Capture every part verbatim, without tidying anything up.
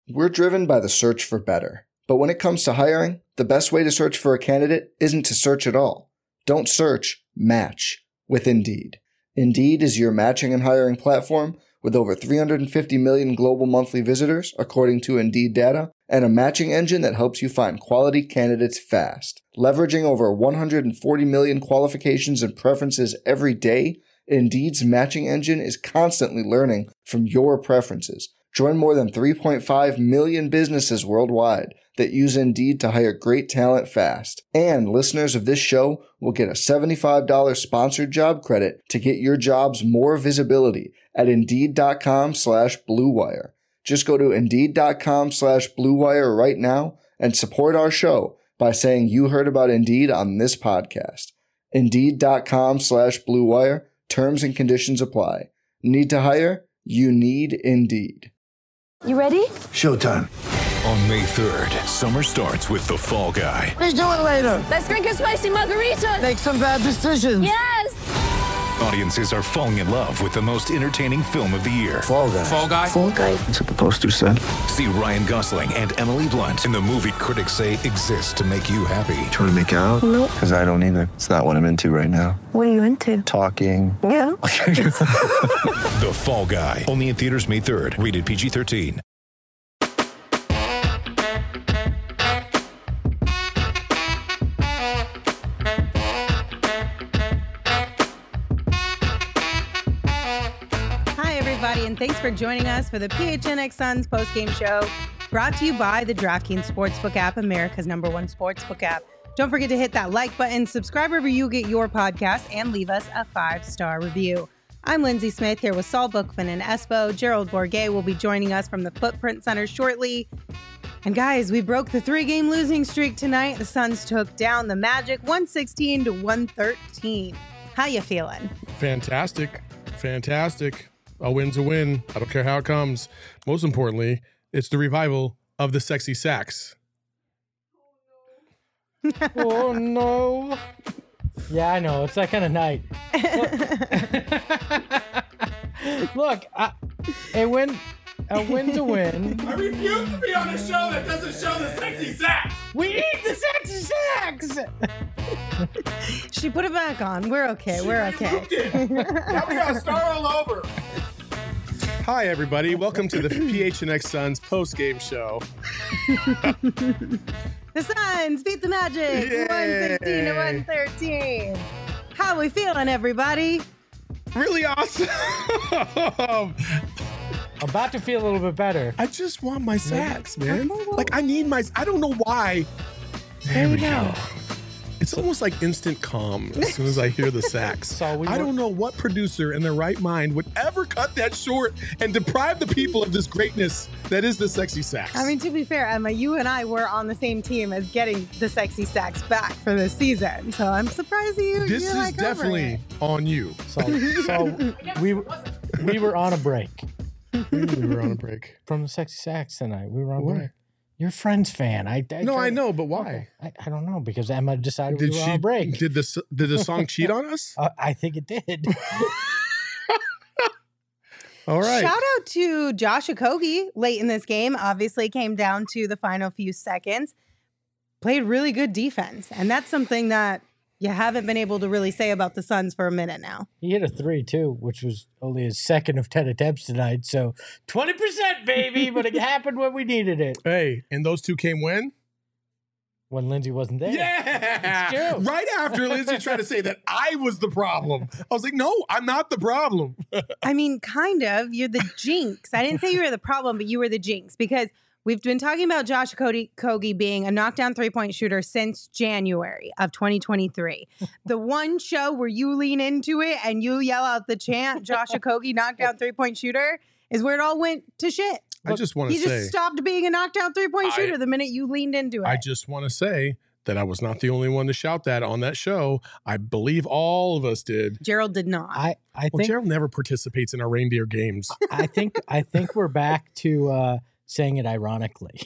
We're driven by the search for better. But when it comes to hiring, the best way to search for a candidate isn't to search at all. Don't search, match with Indeed. Indeed is your matching and hiring platform with over three hundred fifty million global monthly visitors, according to Indeed data, and a matching engine that helps you find quality candidates fast. Leveraging over one hundred forty million qualifications and preferences every day, Indeed's matching engine is constantly learning from your preferences. Join more than three point five million businesses worldwide that use Indeed to hire great talent fast. And listeners of this show will get a seventy-five dollars sponsored job credit to get your jobs more visibility at Indeed.com slash Blue Wire. Just go to Indeed.com slash Blue Wire right now and support our show by saying you heard about Indeed on this podcast. Indeed.com slash Blue Wire. Terms and conditions apply. Need to hire? You need Indeed. You ready? Showtime. On May third, summer starts with The Fall Guy. Let's do it later. Let's drink a spicy margarita. Make some bad decisions. Yes. Audiences are falling in love with the most entertaining film of the year. Fall Guy. Fall Guy. Fall Guy. That's what the poster said. See Ryan Gosling and Emily Blunt in the movie critics say exists to make you happy. Trying to make it out? Nope. Because I don't either. It's not what I'm into right now. What are you into? Talking. Yeah. The Fall Guy. Only in theaters May third. Rated P G thirteen. And thanks for joining us for the P H N X Suns postgame show, brought to you by the DraftKings Sportsbook app, America's number one sportsbook app. Don't forget to hit that like button, subscribe wherever you get your podcast, and leave us a five-star review. I'm Lindsay Smith here with Saul Bookman and Espo. Gerald Bourguet will be joining us from the Footprint Center shortly. And guys, we broke the three-game losing streak tonight. The Suns took down the Magic one sixteen to one thirteen. How you feeling? Fantastic. Fantastic. A win's a win. I don't care how it comes. Most importantly, it's the revival of the sexy sax. Oh, no. Yeah, I know. It's that kind of night. Look, Look I, a win, a win's a win. I refuse to be on a show that doesn't show the sexy sax. We need the sexy sax. She put it back on. We're okay. She We're okay. Now we gotta start all over. Hi, everybody. Welcome to the P H N X Suns post-game show. The Suns beat the Magic Yay. one sixteen to one thirteen. How we feeling, everybody? Really awesome. About to feel a little bit better. I just want my sax, man. Okay, well- Like, I need my... I don't know why. There we go. It's almost like instant calm as soon as I hear the sax. So we I were- don't know what producer in their right mind would ever cut that short and deprive the people of this greatness that is the sexy sax. I mean, to be fair, Emma, you and I were on the same team as getting the sexy sax back for this season. So I'm surprised you. this you're is like definitely it. on you. So, so we we were on a break We were on a break. from the sexy sax tonight. We were on a Why? break. You're a Friends fan. I, I No, I tried- know, but why? I, I don't know because Emma decided Did we were she on a break. Did the did the song cheat on us? Uh, I think it did. All right. Shout out to Josh Okogie late in this game. Obviously came down to the final few seconds. Played really good defense. And that's something that you haven't been able to really say about the Suns for a minute now. He hit a three, too, which was only his second of ten attempts tonight. So twenty percent, baby, but it happened when we needed it. Hey, and those two came when? When Lindsay wasn't there. Yeah. It's true. Right after Lindsay tried to say that I was the problem. I was like, no, I'm not the problem. I mean, kind of. You're the jinx. I didn't say you were the problem, but you were the jinx because we've been talking about Josh Okogie being a knockdown three-point shooter since January of twenty twenty-three. The one show where you lean into it and you yell out the chant, Josh Okogie knockdown three-point shooter, is where it all went to shit. I just want to He say, just stopped being a knockdown three-point I- shooter the minute you leaned into it. I just want to say that I was not the only one to shout that on that show. I believe all of us did. Gerald did not. I, I Well, think Gerald never participates in our reindeer games. I think I think we're back to uh, saying it ironically.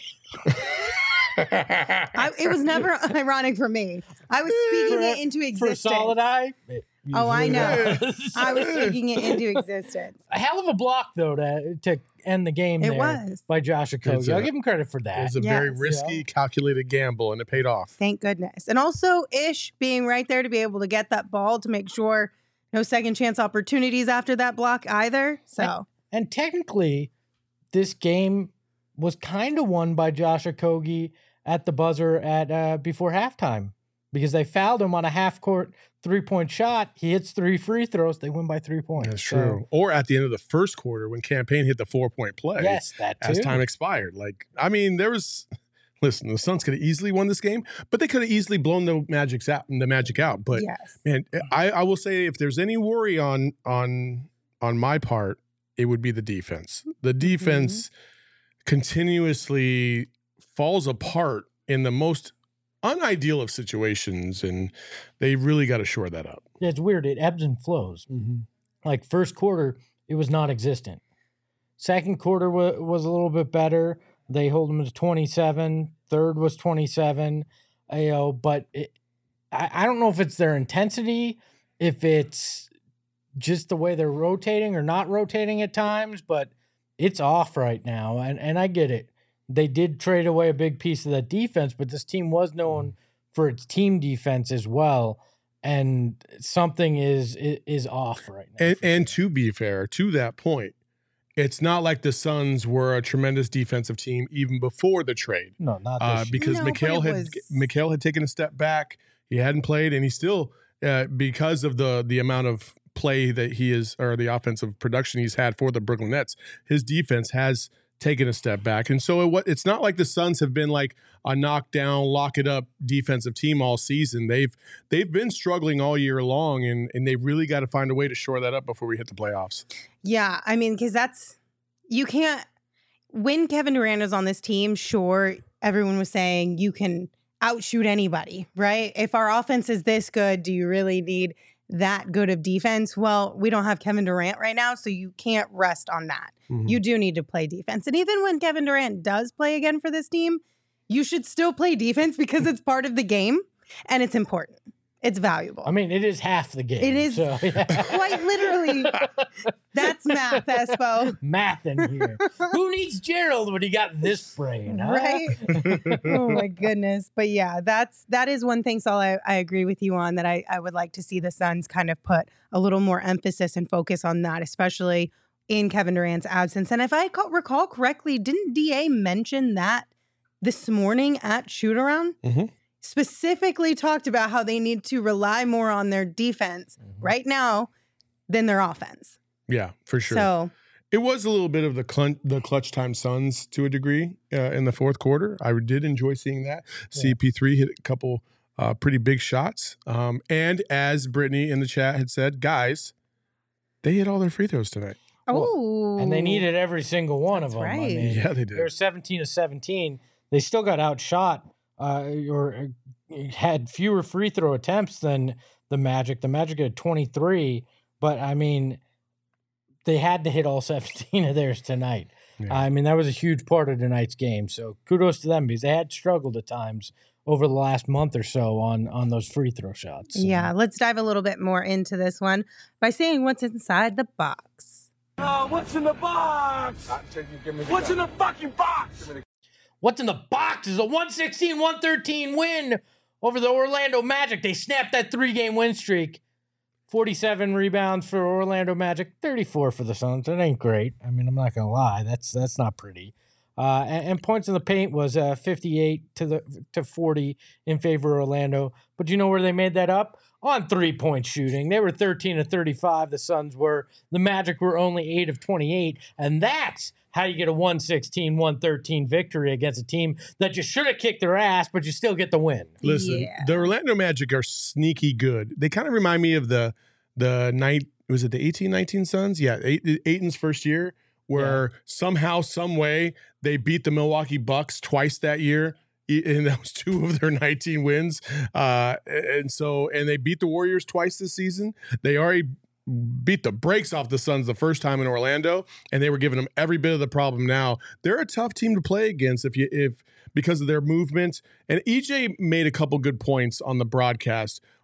I, it was never ironic for me. I was speaking For- it into For existence. Solid Eye. it Oh, I usually know. was. I was speaking it into existence. A hell of a block, though, to to end the game It there was. by Josh It's Okogie. a- I'll give him credit for It that. was a very Yes. risky, Yeah. calculated gamble, and it paid off. Thank goodness. And also Ish being right there to be able to get that ball to make sure no second chance opportunities after that block either. So And technically, this game was kind of won by Josh Okogie at the buzzer at uh, before halftime because they fouled him on a half court three point shot. He hits three free throws. They win by three points. That's So, true. Or at the end of the first quarter when Campaign hit the four point play. yes, that too. As time expired. Like, I mean, there was. Listen, the Suns could have easily won this game, but they could have easily blown the Magic's out, the Magic out. But yes. man, I, I will say, if there's any worry on on on my part, it would be the defense. The defense Mm-hmm. continuously falls apart in the most unideal of situations, and they really got to shore that up. Yeah, it's weird. It ebbs and flows. Like first quarter, it was non-existent. Second quarter wa- was a little bit better. They hold them to twenty-seven. Third was twenty-seven. You know, but it, I, I don't know if it's their intensity, if it's just the way they're rotating or not rotating at times, but it's off right now. And and I get it. They did trade away a big piece of that defense, but this team was known for its team defense as well. And something is is, is off right now. And, for and sure. to be fair, to that point, it's not like the Suns were a tremendous defensive team even before the trade. no, not this Uh, year. because No, but Mikhail it had was- Mikhail had taken a step back. He hadn't played, and he still, uh, because of the the amount of play that he is, or the offensive production he's had for the Brooklyn Nets, his defense has taken a step back. And so it, what it's not like the Suns have been like a knockdown, lock it up defensive team all season. They've they've been struggling all year long, and and they really got to find a way to shore that up before we hit the playoffs. Yeah, I mean, because that's you can't when Kevin Durant is on this team. Sure, everyone was saying you can outshoot anybody, right? If our offense is this good, do you really need that good of defense? Well, we don't have Kevin Durant right now, so you can't rest on that. Mhm. You do need to play defense, and even when Kevin Durant does play again for this team, you should still play defense because it's part of the game and it's important. It's valuable. I mean, it is half the game. It is so, yeah. quite literally. That's math, Espo. Math in here. Who needs Gerald when he got this brain, huh? Right? Oh my goodness. But yeah, that's that is one thing, Saul, I, I agree with you on that I, I would like to see the Suns kind of put a little more emphasis and focus on that, especially in Kevin Durant's absence. And if I ca- recall correctly, didn't D A mention that this morning at shoot around? Mhm. Specifically talked about how they need to rely more on their defense right now than their offense. Yeah, for sure. So It was a little bit of the clutch, the clutch time Suns to a degree uh, in the fourth quarter. I did enjoy seeing that. C P three hit a couple uh, pretty big shots. Um, and as Brittany in the chat had said, guys, they hit all their free throws tonight. oh, And they needed every single one That's of them. I right. mean, Yeah, they They were did. seventeen to seventeen. They still got outshot uh, or uh, had fewer free throw attempts than the Magic. The Magic had twenty-three, but I mean, they had to hit all seventeen of theirs tonight. Yeah. I mean, that was a huge part of tonight's game. So kudos to them because they had struggled at times over the last month or so on on those free throw shots. So, Yeah, let's dive a little bit more into this one by saying what's inside the box. Uh, what's in the box? What's in the fucking box? What's in the box is a one sixteen one thirteen win over the Orlando Magic. They snapped that three-game win streak. forty-seven rebounds for Orlando Magic, thirty-four for the Suns. That ain't great. I mean, I'm not going to lie. That's that's not pretty. Uh, and, and points in the paint was uh, fifty-eight to the to forty in favor of Orlando. But you know where they made that up? On three-point shooting. They were thirteen to thirty-five, the Suns were. The Magic were only eight of twenty-eight. And that's how you get a one sixteen one thirteen victory against a team that you should have kicked their ass, but you still get the win. Listen, Yeah. the Orlando Magic are sneaky good. They kind of remind me of the the night was it the eighteen nineteen Suns? Yeah, Ay- Ayton's first year, where somehow, some way, they beat the Milwaukee Bucks twice that year, e- and that was two of their nineteen wins. Uh, and so, and they beat the Warriors twice this season. They already beat the brakes off the Suns the first time in Orlando, and they were giving them every bit of the problem. Now they're a tough team to play against if you if because of their movement. And E J made a couple good points on the broadcast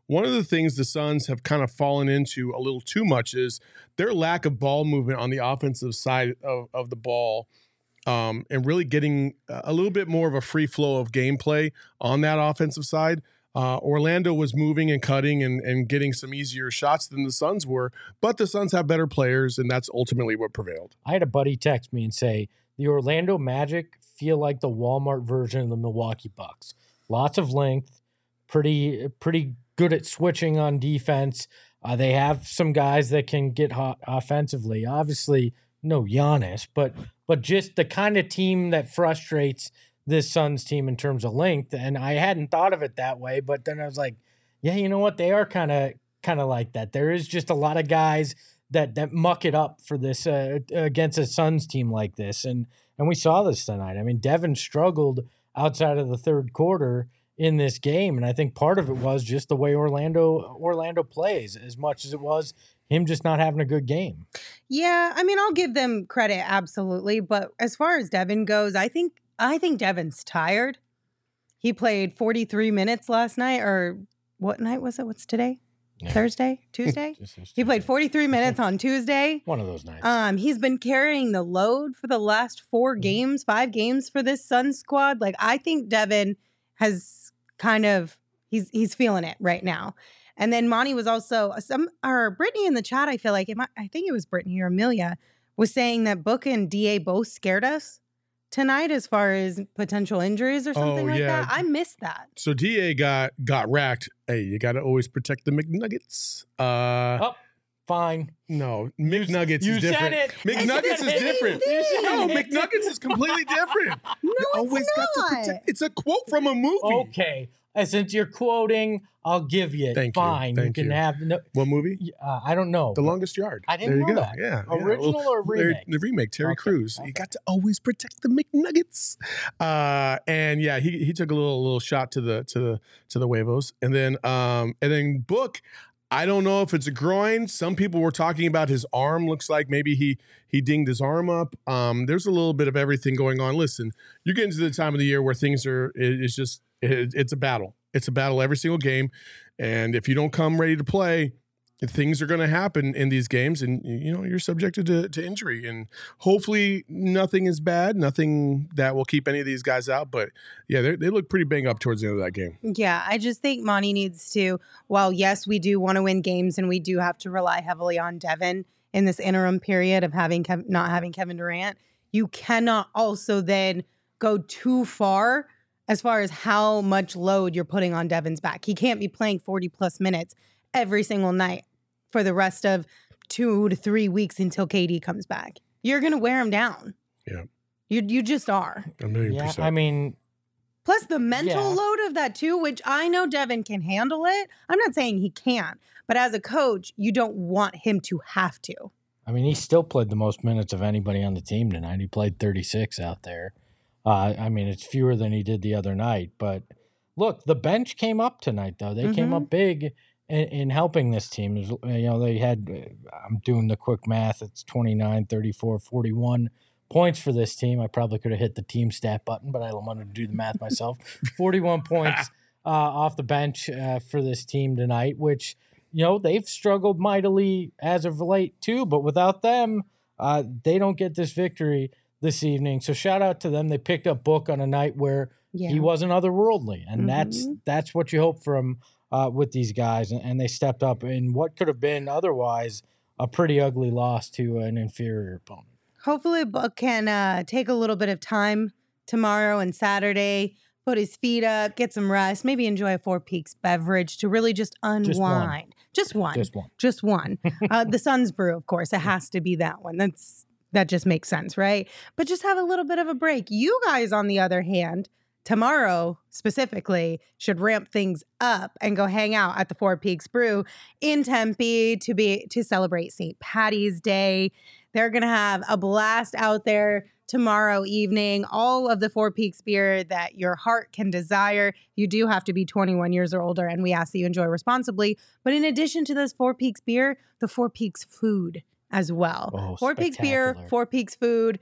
one of the things the Suns have kind of fallen into a little too much is their lack of ball movement on the offensive side of, of the ball, um, and really getting a little bit more of a free flow of gameplay on that offensive side. Uh, Orlando was moving and cutting and, and getting some easier shots than the Suns were, but the Suns have better players, and that's ultimately what prevailed. I had a buddy text me and say, the Orlando Magic feel like the Walmart version of the Milwaukee Bucks. Lots of length, pretty pretty good at switching on defense. Uh, they have some guys that can get hot offensively. Obviously, no Giannis, but but just the kind of team that frustrates this Suns team in terms of length. And I hadn't thought of it that way, but then I was like, yeah, you know what? They are kind of kind of like that. There is just a lot of guys that that muck it up for this uh, against a Suns team like this. And and we saw this tonight. I mean, Devin struggled outside of the third quarter in this game, and I think part of it was just the way Orlando Orlando plays as much as it was him just not having a good game. Yeah, I mean, I'll give them credit, absolutely. But as far as Devin goes, I think I think Devin's tired. He played forty-three minutes last night, or what night was it? What's today? Yeah. Thursday? Tuesday? He played forty-three minutes on Tuesday. One of those nights. Um, he's been carrying the load for the last four games, five games for this Suns squad. Like, I think Devin has kind of, he's he's feeling it right now. And then Monty was also, some or Brittany in the chat, I feel like, it might, I think it was Brittany or Amelia, was saying that Book and D A both scared us tonight as far as potential injuries or something Oh, like yeah. that. I missed that. So D A got got racked. Hey, you got to always protect the McNuggets. Uh, oh, fine. No, McNuggets you is different. said it. McNuggets It's is the different. same thing. No, McNuggets is completely different. No, You it's always got to not. protect. It's a quote from a movie. Okay. And since you're quoting, I'll give you. Thank you. Fine. You, Thank can you. have no. What movie? Uh, I don't know. The Longest Yard. I didn't there you know go. that. Yeah. yeah. Original Well, or they're- remake? The remake. Terry Okay, Crews. okay. You got to always protect the McNuggets. Uh, and yeah, he he took a little little shot to the to the to the huevos, and then um and then Book. I don't know if it's a groin. Some people were talking about his arm. Looks like maybe he he dinged his arm up. Um, there's a little bit of everything going on. Listen, you're getting to the time of the year where things are. It, it's just it, it's a battle. It's a battle every single game, and if you don't come ready to play, things are going to happen in these games, and you know you're subjected to, to injury. And hopefully nothing is bad, nothing that will keep any of these guys out. But yeah, they they look pretty banged up towards the end of that game. Yeah, I just think Monty needs to, while yes, we do want to win games and we do have to rely heavily on Devin in this interim period of having Kev- not having Kevin Durant, you cannot also then go too far as far as how much load you're putting on Devin's back. He can't be playing forty plus minutes every single night for the rest of two to three weeks until K D comes back. You're going to wear him down. Yeah. You you just are. A million Yeah, percent. I mean, Plus the mental Yeah. load of that too, which I know Devin can handle it. I'm not saying he can't, but as a coach, you don't want him to have to. I mean, he still played the most minutes of anybody on the team tonight. He played thirty-six out there. Uh, I mean, it's fewer than he did the other night. But look, the bench came up tonight, though. They came Mhm. up big in, in helping this team. There's, You know, they had, uh, I'm doing the quick math, it's twenty-nine, thirty-four, forty-one points for this team. I probably could have hit the team stat button, but I wanted to do the math myself. forty-one points uh, off the bench uh, for this team tonight, which, you know, they've struggled mightily as of late too, but without them, uh, they don't get this victory this evening. So shout out to them. They picked up Book on a night where Yeah. he wasn't otherworldly, and that's Mhm. that's what you hope from uh, with these guys, and, and they stepped up in what could have been otherwise a pretty ugly loss to an inferior opponent. Hopefully Book can uh, take a little bit of time tomorrow and Saturday, put his feet up, get some rest, maybe enjoy a Four Peaks beverage to really just unwind. Just one. Just one. Just one. uh, the Suns Brew, of course. It has to be that one. That's that just makes sense, right? But just have a little bit of a break. You guys, on the other hand, tomorrow specifically should ramp things up and go hang out at the Four Peaks Brew in Tempe to be to celebrate Saint Patty's Day. They're gonna have a blast out there tomorrow evening. All of the Four Peaks beer that your heart can desire. You do have to be twenty-one years or older, and we ask that you enjoy responsibly. But in addition to this Four Peaks beer, the Four Peaks food as well. Oh, Four Peaks beer, spectacular. Four Peaks food.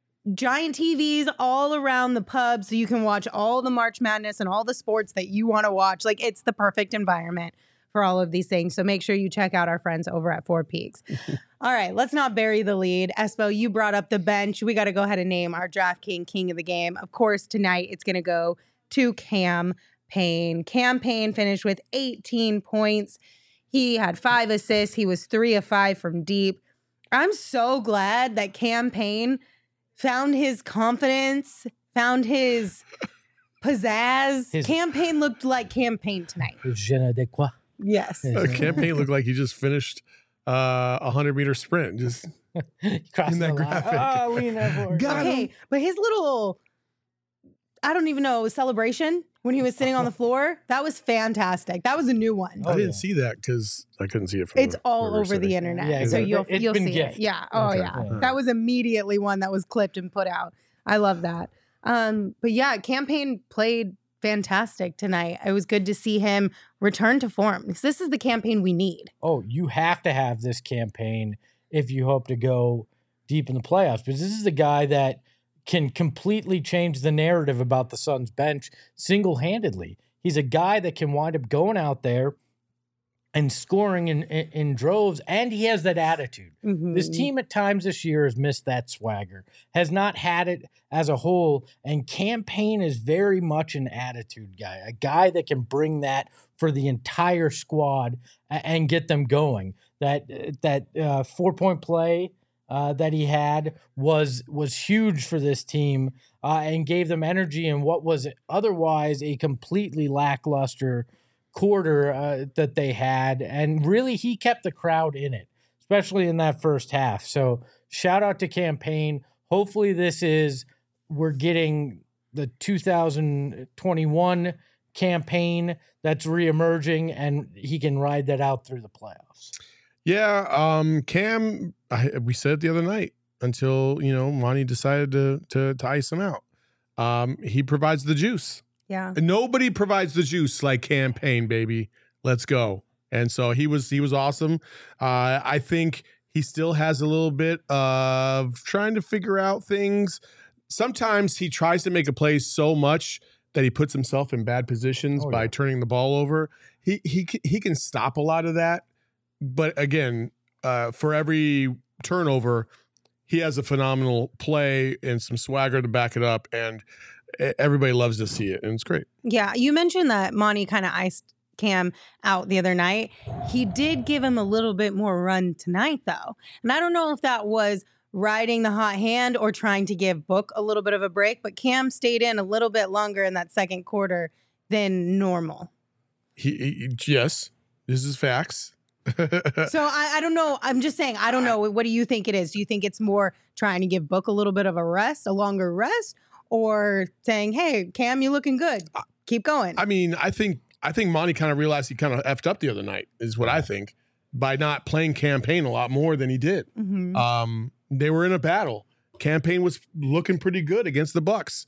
Giant T Vs all around the pub so you can watch all the March Madness and all the sports that you want to watch. Like, it's the perfect environment for all of these things. So make sure you check out our friends over at Four Peaks. All right, let's not bury the lead. Espo, you brought up the bench. We got to go ahead and name our DraftKings king of the game. Of course, tonight it's going to go to Cam Payne. Cam Payne finished with eighteen points. He had five assists. He was three of five from deep. I'm so glad that Cam Payne found his confidence, found his pizzazz. His- Cam Payne looked like Cam Payne tonight. Je ne sais quoi. Yes. Uh, Cam Payne looked like he just finished uh, a hundred meter sprint. Just Crossing in that the line. graphic. Oh, lean that forward. Got Okay, him. but his little, I don't even know, celebration when he was sitting on the floor, that was fantastic. That was a new one. I Oh, didn't yeah. see that because I couldn't see it from. It's the- all where we were over the sitting. internet, Yeah, so exactly. you'll It's you'll been see gift. it. Yeah. Oh Okay. yeah. Yeah. That was immediately one that was clipped and put out. I love that. Um, but yeah, Cam Payne played fantastic tonight. It was good to see him return to form because this is the campaign we need. Oh, you have to have this campaign if you hope to go deep in the playoffs, because this is a guy that can completely change the narrative about the Suns bench single-handedly. He's a guy that can wind up going out there and scoring in, in, in droves, and he has that attitude. Mhm. This team at times this year has missed that swagger, has not had it as a whole, and Cam Payne is very much an attitude guy, a guy that can bring that for the entire squad a- and get them going. That that uh, four-point play uh, that he had was was huge for this team uh, and gave them energy in what was otherwise a completely lackluster quarter uh, that they had, and really he kept the crowd in it, especially in that first half. So shout out to Cam Payne. Hopefully this is, we're getting the two thousand twenty-one campaign that's reemerging, and he can ride that out through the playoffs. Yeah, um, Cam. I, we said it the other night until you know Monty decided to to, to ice him out. Um, he provides the juice. Yeah. Nobody provides the juice like Cam Payne, baby. Let's go. And so he was he was awesome. Uh, I think he still has a little bit of trying to figure out things. Sometimes he tries to make a play so much that he puts himself in bad positions Oh, by yeah. turning the ball over. He he c- he can stop a lot of that, but again, uh, for every turnover, he has a phenomenal play and some swagger to back it up, and e- everybody loves to see it, and it's great. Yeah, you mentioned that Monty kind of iced Cam out the other night. He did give him a little bit more run tonight, though. And I don't know if that was riding the hot hand or trying to give Book a little bit of a break, but Cam stayed in a little bit longer in that second quarter than normal. He, he yes, this is facts. So I, I don't know. I'm just saying, I don't know. What do you think it is? Do you think it's more trying to give Book a little bit of a rest, a longer rest, or saying, hey, Cam, you looking good. Keep going. I mean, I think I think Monty kind of realized he kind of effed up the other night, is what I think, by not playing Cam Payne a lot more than he did. Mhm. Um, they were in a battle. Cam Payne was looking pretty good against the Bucks.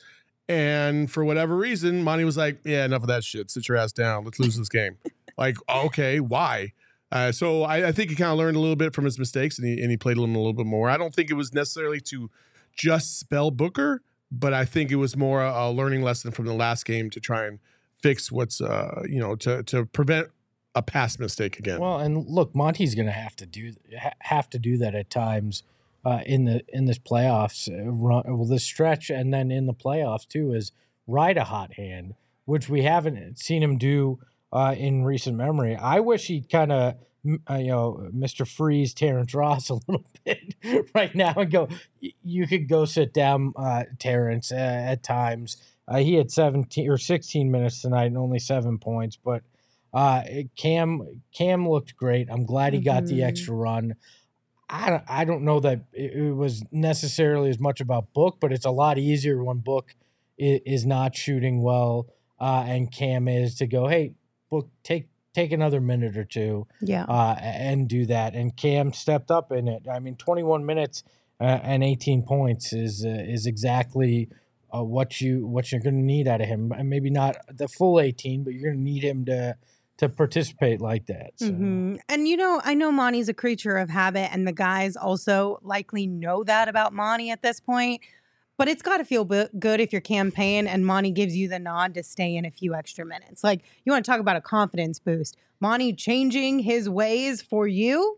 And for whatever reason, Monty was like, yeah, enough of that shit. Sit your ass down. Let's lose this game. Like, okay, why? Uh, so I, I think he kind of learned a little bit from his mistakes, and he, and he played them a little bit more. I don't think it was necessarily to just spell Booker, but I think it was more a learning lesson from the last game to try and fix what's, uh, you know, to to prevent a past mistake again. Well, and look, Monty's going to have to do ha- have to do that at times uh, in the in this playoffs uh, run. Well, this stretch, and then in the playoffs too, is ride a hot hand, which we haven't seen him do uh, in recent memory. I wish he'd kind of uh, you know Mister Freeze Terrence Ross a little bit right now and go. You could go sit down, uh, Terrence, uh, at times. Uh, he had seventeen or sixteen minutes tonight and only seven points, but uh, Cam Cam looked great. I'm glad he got the Mhm. extra run. I don't, I don't know that it, it was necessarily as much about Book, but it's a lot easier when Book is, is not shooting well uh, and Cam is to go, hey, Book, take take another minute or two Yeah. uh, and do that. And Cam stepped up in it. I mean, twenty-one minutes uh, and eighteen points is uh, is exactly uh, what you what you're going to need out of him. And maybe not the full eighteen, but you're going to need him to to participate like that. So. Mhm. And you know, I know Monty's a creature of habit, and the guys also likely know that about Monty at this point. But it's got to feel b- good if you're campaign and Monty gives you the nod to stay in a few extra minutes. Like, you want to talk about a confidence boost. Monty changing his ways for you,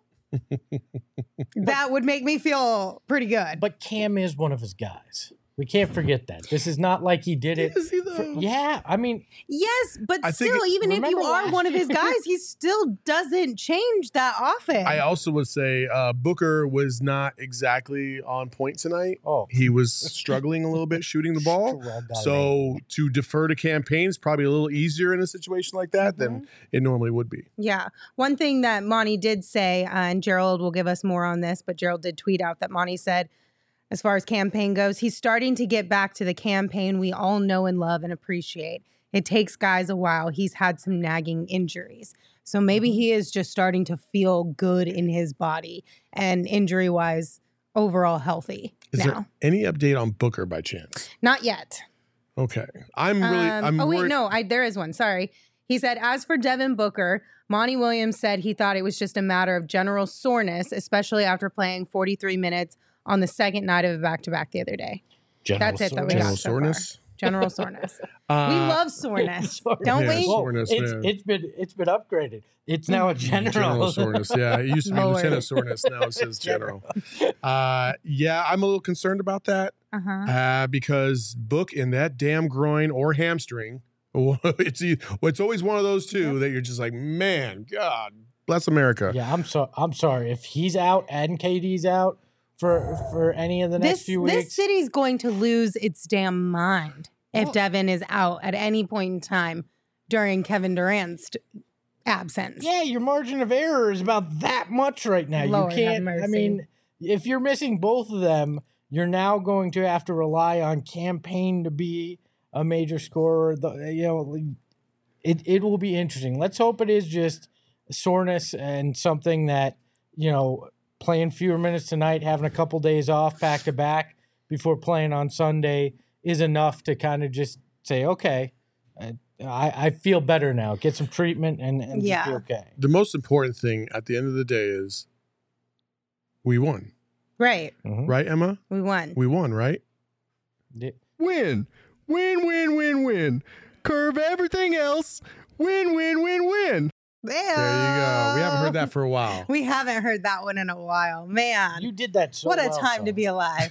that would make me feel pretty good. But Cam is one of his guys. We can't forget that. This is not like he did it. Is he though? For, yeah, I mean, Yes, but I think still, it- even if you remember are last one of his year? guys, he still doesn't change that often. I also would say uh, Booker was not exactly on point tonight. oh, He was struggling a little bit shooting the ball. Struggle. So to defer to campaign is probably a little easier in a situation like that than it normally would be. Yeah. One thing that Monty did say, uh, and Gerald will give us more on this, but Gerald did tweet out that Monty said, as far as campaign goes, he's starting to get back to the campaign we all know and love and appreciate. It takes guys a while. He's had some nagging injuries. So maybe he is just starting to feel good in his body and injury-wise, overall healthy Is now. there any update on Booker by chance? Not yet. Okay. I'm really Um, I'm oh, wait, worried- no, I, there is one. Sorry. He said, as for Devin Booker, Monty Williams said he thought it was just a matter of general soreness, especially after playing forty-three minutes on the second night of a back-to-back the other day. General That's it that we soreness. got General so soreness. far. General soreness. Uh, we love soreness, Soreness. don't Yeah, we? so- Well, Soreness, it's man. it's been it's been upgraded. It's now a general. General soreness. Yeah, it used to be Lower. Lieutenant soreness. Now it says general. Uh, yeah, I'm a little concerned about that Uh-huh. uh, because Book in that damn groin or hamstring. It's e- it's always one of those two that you're just like, man, God bless America. Yeah, I'm so I'm sorry if he's out and K D's out for for any of the next This, few weeks. this city's going to lose its damn mind if Well- Devin is out at any point in time during Kevin Durant's t- absence. Yeah, your margin of error is about that much right now. Lord you have can't. I mercy. mean, if you're missing both of them, you're now going to have to rely on campaign to be a major scorer. The, you know, it it will be interesting. Let's hope it is just soreness and something that, you know, playing fewer minutes tonight, having a couple days off back to back before playing on Sunday is enough to kind of just say, okay, I, I feel better now. Get some treatment and, and just Yeah. be okay. The most important thing at the end of the day is we won, Right. Mhm. right, Emma? We won. We won, right? Yeah. Win. Win, win, win, win. Curve everything else. Win, win, win, win. There you go. We haven't heard that for a while. We haven't heard that one in a while. Man. You did that so What a well, time to son. be alive.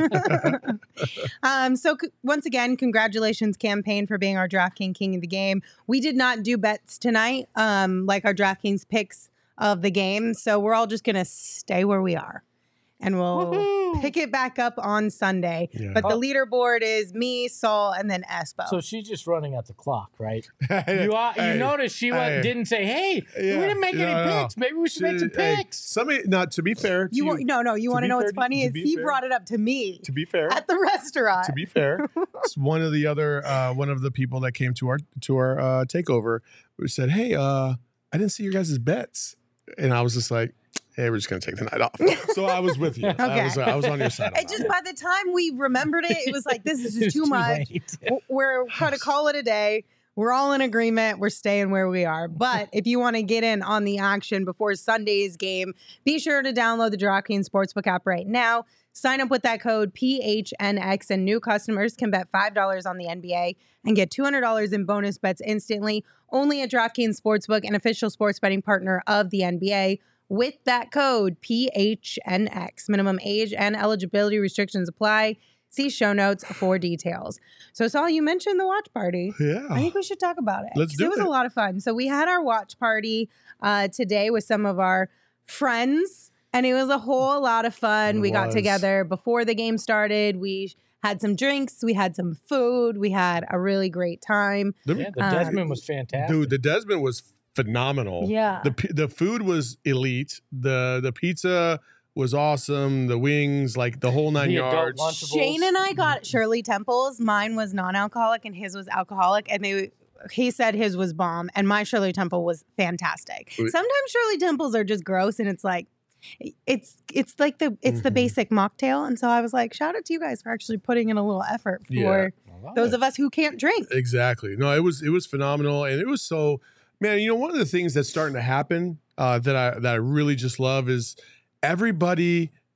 um, so, c- once again, congratulations, campaign, for being our DraftKings king of the game. We did not do bets tonight, um, like our DraftKings picks of the game. So, we're all just going to stay where we are. And we'll Woohoo! pick it back up on Sunday. Yeah. But the Oh. leaderboard is me, Saul, and then Espo. So she's just running at the clock, right? You uh, you Hey, notice she went, hey. didn't say, "Hey, Yeah. we didn't make No, any no, no. picks. Maybe we should make some Hey, picks." somebody, not to be fair, to you, you, want, no, no. You to want to be know fair what's to- funny to is be he fair- brought it up to me to be fair, at the restaurant. to be fair, it's one of the other uh, one of the people that came to our to our uh, takeover who said, "Hey, uh, I didn't see your guys' bets," and I was just like, "Hey, we're just gonna take the night off." So I was with you. I Okay. was I was on your side. on It that just one. by the time we remembered it, it was like, this is It was just too much. late. W- We're trying to call it a day. We're all in agreement. We're staying where we are. But if you want to get in on the action before Sunday's game, be sure to download the DraftKings Sportsbook app right now. Sign up with that code P H N X, and new customers can bet five dollars on the N B A and get two hundred dollars in bonus bets instantly. Only at DraftKings Sportsbook, an official sports betting partner of the N B A. With that code P H N X, minimum age and eligibility restrictions apply. See show notes for details. So, Saul, you mentioned the watch party. Yeah. I think we should talk about it. Let's 'cause do it was it. a lot of fun. So we had our watch party uh, today with some of our friends, and it was a whole lot of fun. It we got was. together before the game started. We had some drinks. We had some food. We had a really great time. The- Yeah, the Um, Desmond was fantastic. Dude, the Desmond was phenomenal. Yeah. The p- the food was elite. The the pizza was awesome. The wings, like the whole nine The adult yards. Lunchables. Shane and I got Shirley Temples. Mine was non-alcoholic, and his was alcoholic. And they, he said his was bomb, and my Shirley Temple was fantastic. Wait. Sometimes Shirley Temples are just gross, and it's like, it's it's like the it's the Mhm. basic mocktail. And so I was like, shout out to you guys for actually putting in a little effort for Yeah. I love those it. of us who can't drink. Exactly. No, it was it was phenomenal, and it was so. Man, you know, one of the things that's starting to happen uh, that I that I really just love is everybody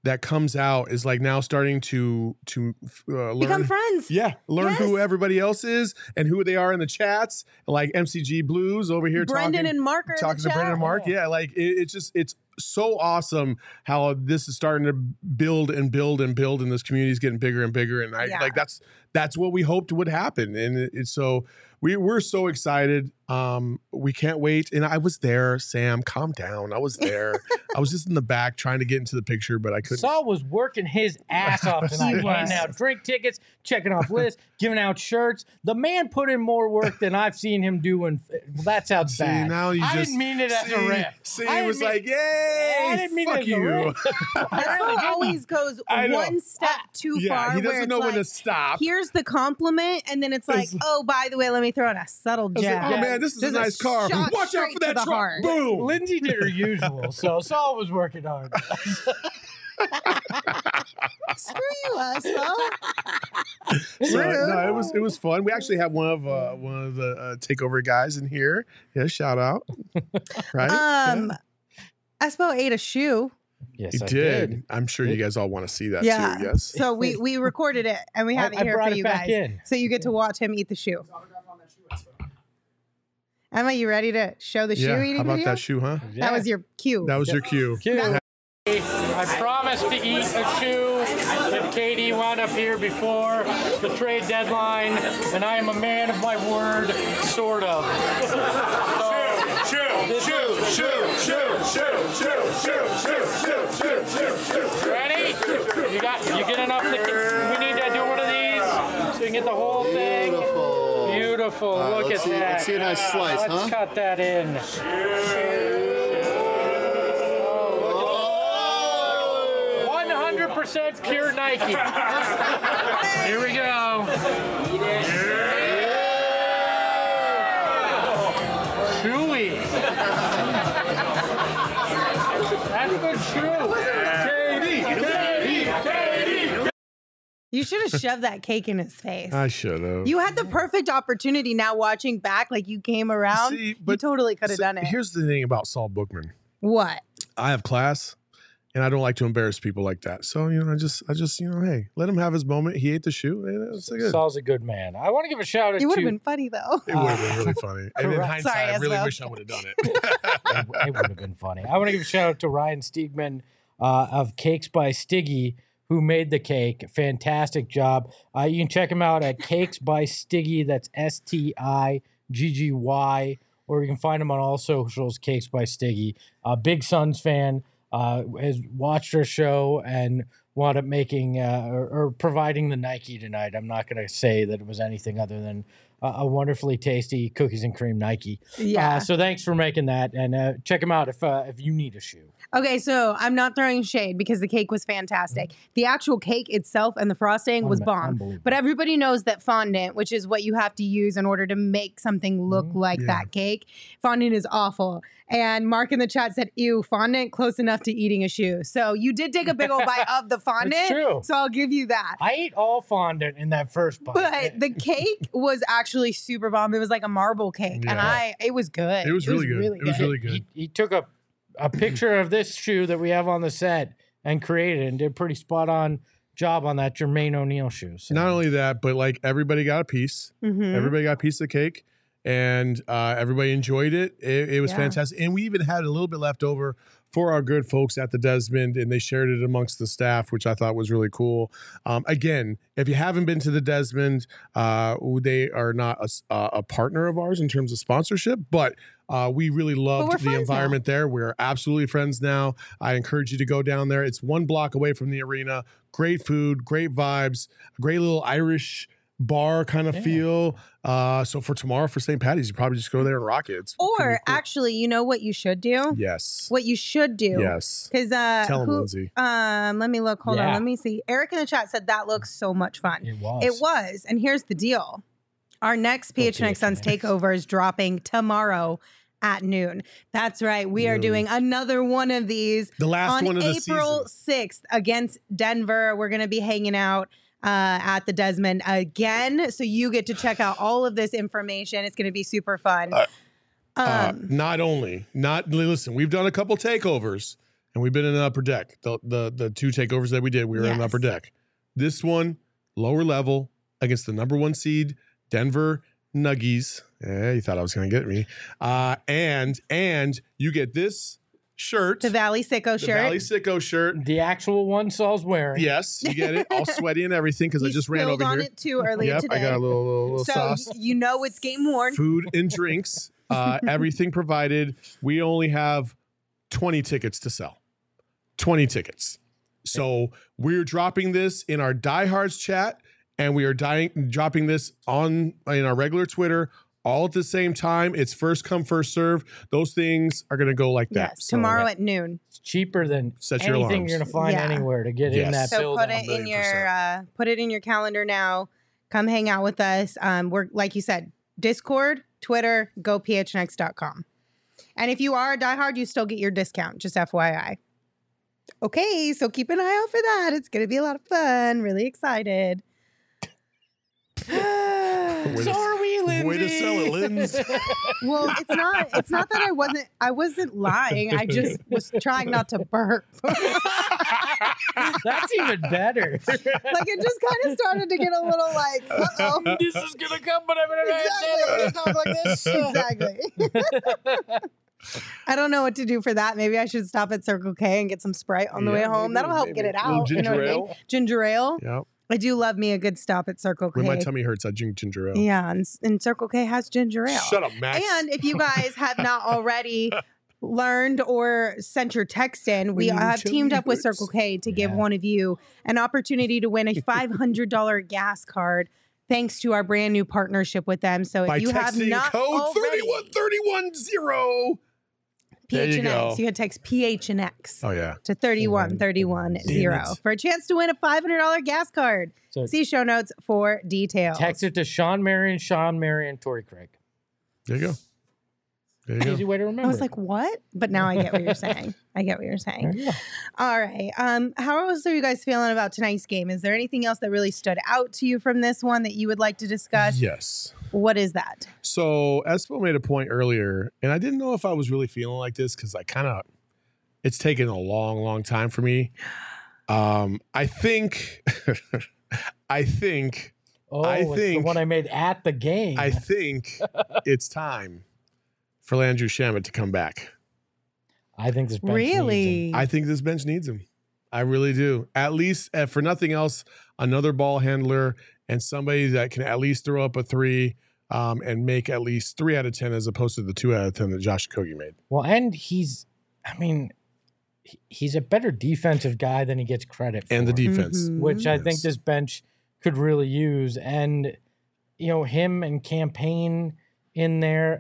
that comes out is like now starting to to uh, learn, Become friends. Yeah, learn Yes. who everybody else is and who they are in the chats. Like M C G Blues over here, Brendan talking, and Mark are in the talking to chat. Brendan and Mark. Yeah, like it, it's just it's so awesome how this is starting to build and build and build, and this community is getting bigger and bigger. And I Yeah. like that's that's what we hoped would happen, and it, it's so we we're so excited. Um, we can't wait. And I was there, Sam. Calm down. I was there. I was just in the back trying to get into the picture, but I couldn't. Saul was working his ass off tonight, He was. handing out drink tickets, checking off lists, giving out shirts. The man put in more work than I've seen him do. And well, that sounds See, bad. now you I just didn't mean it as see, a rip. See, I he was didn't mean- like, "Yay, I didn't mean fuck it as a you." rip. Espo always goes I know. one step too Yeah, far. he where doesn't it's know when like, to stop. Here's the compliment, and then it's like, It's- oh, by the way, let me throw in a subtle I was like, jab. oh man, this is a There's a nice car. shot Watch out straight for to that the truck. heart. Boom. Lindsay did her usual, so Saul was working hard. Screw you, Espo. So, Rude. no, it was it was fun. We actually have one of uh, one of the uh, takeover guys in here. Yeah, shout out. Right? Um, Yeah. Espo ate a shoe. Yes, He I did. did. I'm sure you guys all want to see that Yeah. too. Yes. So we we recorded it and we have I- it I here brought for it you back guys. in. So you get to watch him eat the shoe. Emma, you ready to show the shoe yeah. eating How about video? that shoe, huh? That was your cue. That was your cue. Cute. I promised to eat a shoe if Katie wound up here before the trade deadline, and I am a man of my word, sort of. Shoot, shoot, shoot, shoot, shoot, shoot, shoot, shoot, shoot, shoot, shoot. Ready? You got? You get enough? To, we need to do one of these so you can get the whole thing. Beautiful. Beautiful. All right, Look let's at see- that. let's see a nice slice, Let's huh? cut that in. one hundred percent pure Nike. Here we go. Chewy. That's a good shoe. Katie, Katie, Katie. You should have shoved that cake in his face. I should have. You had the perfect opportunity now watching back, like you came around. See, you but- totally could have So done it. Here's the thing about Saul Bookman. What? I have class, and I don't like to embarrass people like that. So you know, I just, I just, you know, hey, let him have his moment. He ate the shoe. Hey, that's good. Saul's a good man. I want to give a shout out It would to. have been funny though. It would have been really funny. And in Correct. hindsight, Sorry, I really Espo. wish I would have done it. it would have been funny. I want to give a shout out to Ryan Stiegman uh, of Cakes by Stiggy, who made the cake. Fantastic job. Uh, you can check him out at Cakes by Stiggy. That's S T I G G Y. Or you can find him on all socials, Cakes by Stiggy. Uh, big Suns fan, uh, has watched our show and wound up making uh, or, or providing the Nike tonight. I'm not going to say that it was anything other than uh, a wonderfully tasty cookies and cream Nike. Yeah. Uh, so thanks for making that, and uh, check him out if uh, if you need a shoe. Okay, so I'm not throwing shade because the cake was fantastic. The actual cake itself and the frosting was Unbe- bomb. unbelievable. But everybody knows that fondant, which is what you have to use in order to make something look like Yeah. that cake, fondant is awful. And Mark in the chat said, ew, fondant close enough to eating a shoe. So you did take a big old bite of the fondant. true. So I'll give you that. I ate all fondant in that first bite. But the cake was actually super bomb. It was like a marble cake. And Yeah. I it was good. It was really good. It was really good. He, he took a, a picture of this shoe that we have on the set and created it and did a pretty spot on job on that Jermaine O'Neal shoe. So. Not only that, but like everybody got a piece. Mhm. Everybody got a piece of the cake, and uh, everybody enjoyed it. It, it was Yeah. fantastic, and we even had a little bit left over for our good folks at the Desmond, and they shared it amongst the staff, which I thought was really cool. Um, again, if you haven't been to the Desmond, uh, they are not a, s- uh, a partner of ours in terms of sponsorship, but uh, we really loved we're the friends environment there. We're absolutely friends now. I encourage you to go down there. It's one block away from the arena. Great food, great vibes, a great little Irish bar kind of Yeah. feel. Uh, so for tomorrow for Saint Patty's, you probably just go there and rock it. It's Or gonna be cool. actually, you know what you should do? yes, What you should do. yes. Because uh, Tell 'em, who- Lindsay. Um, let me look. Hold on. Yeah. Let me see. Eric in the chat said that looks so much fun. It was. It was. And here's the deal. Our next P H N X Suns P H N X. takeover is dropping tomorrow at noon. That's right. We are Noon. doing another one of these The last on one of the April season. sixth against Denver. We're going to be hanging out uh, at the Desmond again. So you get to check out all of this information. It's going to be super fun. Uh, Uh, um, not only, not listen, we've done a couple takeovers and we've been in the upper deck. The the the two takeovers that we did, we were in the Yes. upper deck. This one, lower level against the number one seed, Denver Nuggies. Yeah, you thought I was going to get me. Uh, and and you get this shirt, The Valley Sicko the shirt. Valley Sicko shirt. The actual one Saul's wearing. Yes, you get it, all sweaty and everything because I You just ran spilled over on here. it too earlier Yep, today. I got a little little, little so sauce. you know it's game worn. Food and drinks, uh, everything provided. We only have twenty tickets to sell. twenty tickets. So we're dropping this in our diehards chat, and we are dying, dropping this on in our regular Twitter all at the same time. It's first come, first serve. Those things are going to go like that. Yes, So tomorrow at noon. It's cheaper than Set your anything alarms. you're going to find Yeah. anywhere to get Yes. in that So building. put it in million your percent. uh, put it in your calendar now. Come hang out with us. Um, we're like you said, Discord, Twitter, go p h n x dot com. And if you are a diehard, you still get your discount. Just F Y I. Okay, so keep an eye out for that. It's gonna be a lot of fun. Really excited. Way to- So are we, Lindsay. Way to sell it, Linz. Well, it's not. It's not that I wasn't. I wasn't lying. I just was trying not to burp. That's even better. Like it just kind of started to get a little like, uh oh. This is going to come, but I'm going Exactly. Like this. Exactly. I don't know what to do for that. Maybe I should stop at Circle K and get some Sprite on the way Yeah, home. maybe, That'll help maybe. get it A little out. You know what I ginger mean? ale. Ginger ale. Yep. I do love me a good stop at Circle K. When my tummy hurts, I drink ginger ale. Yeah, and, and Circle K has ginger ale. Shut up, Max. And if you guys have not already learned or sent your text in, we When your have teamed tummy up with hurts. Circle K to give Yeah. one of you an opportunity to win a five hundred dollars gas card thanks to our brand new partnership with them. So if By you have texting not code already, thirty-one thirty-one zero. There you P H N X, go. you can text P H N X Oh, yeah. to thirty-one thirty-one zero Damn it. for a chance to win a five hundred dollars gas card. So See show notes for details. text it to Sean Marion, Sean Marion, Tori Craig. There you go. There you Easy go. way to remember. I was like, what? But now I get what you're saying. I get what you're There saying. you go. All right. Um, how else are you guys feeling about tonight's game? Is there anything else that really stood out to you from this one that you would like to discuss? Yes. What is that? So Espo made a point earlier, and I didn't know if I was really feeling like this because I kind of, it's taken a long, long time for me. Um, I think, I think, Oh, I it's the think- one I made at the game. I think it's time for Landry Shamet to come back. I think this bench needs him. Really? I think this bench needs him. I really do. At least, uh, for nothing else, another ball handler and somebody that can at least throw up a three um, and make at least three out of ten as opposed to the two out of ten that Josh Kogi made. Well, and he's, I mean, he- he's a better defensive guy than he gets credit for. And the defense. Mhm. which I think Yes. this bench could really use. And, you know, him and Campaign in there,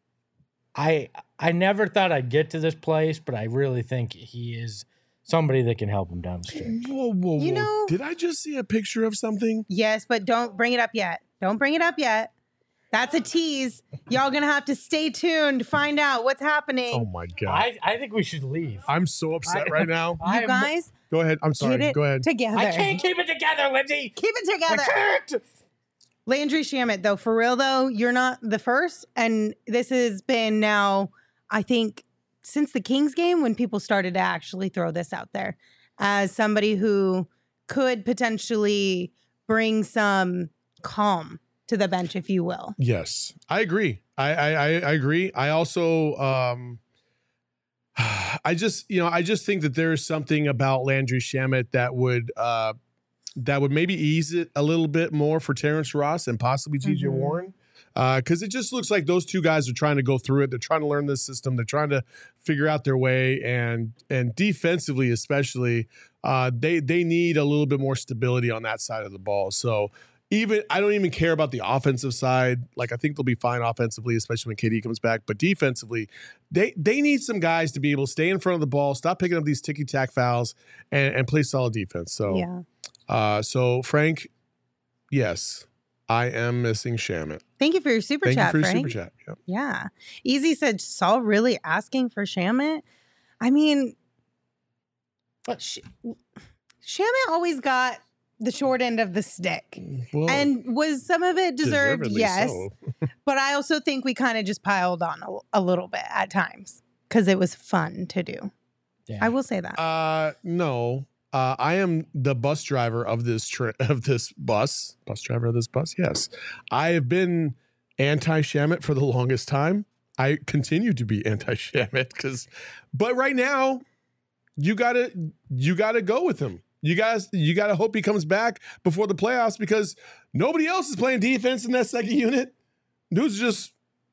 I I never thought I'd get to this place, but I really think he is somebody that can help him down the stretch. Whoa, whoa, You whoa. know- Did I just see a picture of something? Yes, but don't bring it up yet. Don't bring it up yet. That's a tease. Y'all gonna have to stay tuned to find out what's happening. Oh my God. I, I think we should leave. I'm so upset I- right now. you I am- guys Go ahead. I'm sorry. get it Go ahead. together. I can't keep it together, Lindsay. Keep it I together. can't. Landry Shamet, though, for real though, you're not the first, and this has been now, I think, since the Kings game when people started to actually throw this out there as somebody who could potentially bring some calm to the bench, if you will. Yes, I agree. I I, I I agree. I also um I just, you know, I just think that there is something about Landry Shamet that would uh that would maybe ease it a little bit more for Terrence Ross and possibly T J Mhm. Warren. Uh, because it just looks like those two guys are trying to go through it. They're trying to learn this system. They're trying to figure out their way, and and defensively, especially, uh, they they need a little bit more stability on that side of the ball. So even I don't even care about the offensive side. Like I think they'll be fine offensively, especially when K D comes back. But defensively, they they need some guys to be able to stay in front of the ball, stop picking up these ticky tack fouls, and and play solid defense. So Yeah. uh, so Frank, yes, I am missing Shamet. Thank you for your super Thank chat, you for your Frank. super chat. Yep. Yeah. Easy said, Saul really asking for Shamet? I mean, Sh- Shamet always got the short end of the stick. Well, And was some of it deserved? deservedly Yes. so. But I also think we kind of just piled on a, a little bit at times because it was fun to do. Yeah. I will say that. Uh, no. Uh, I am the bus driver of this tri- of this bus. Bus driver of this bus. Yes, I have been anti-Shamit for the longest time. I continue to be anti-Shamit because, but right now, you gotta you gotta go with him. You guys, you gotta hope he comes back before the playoffs because nobody else is playing defense in that second unit. Dude's just.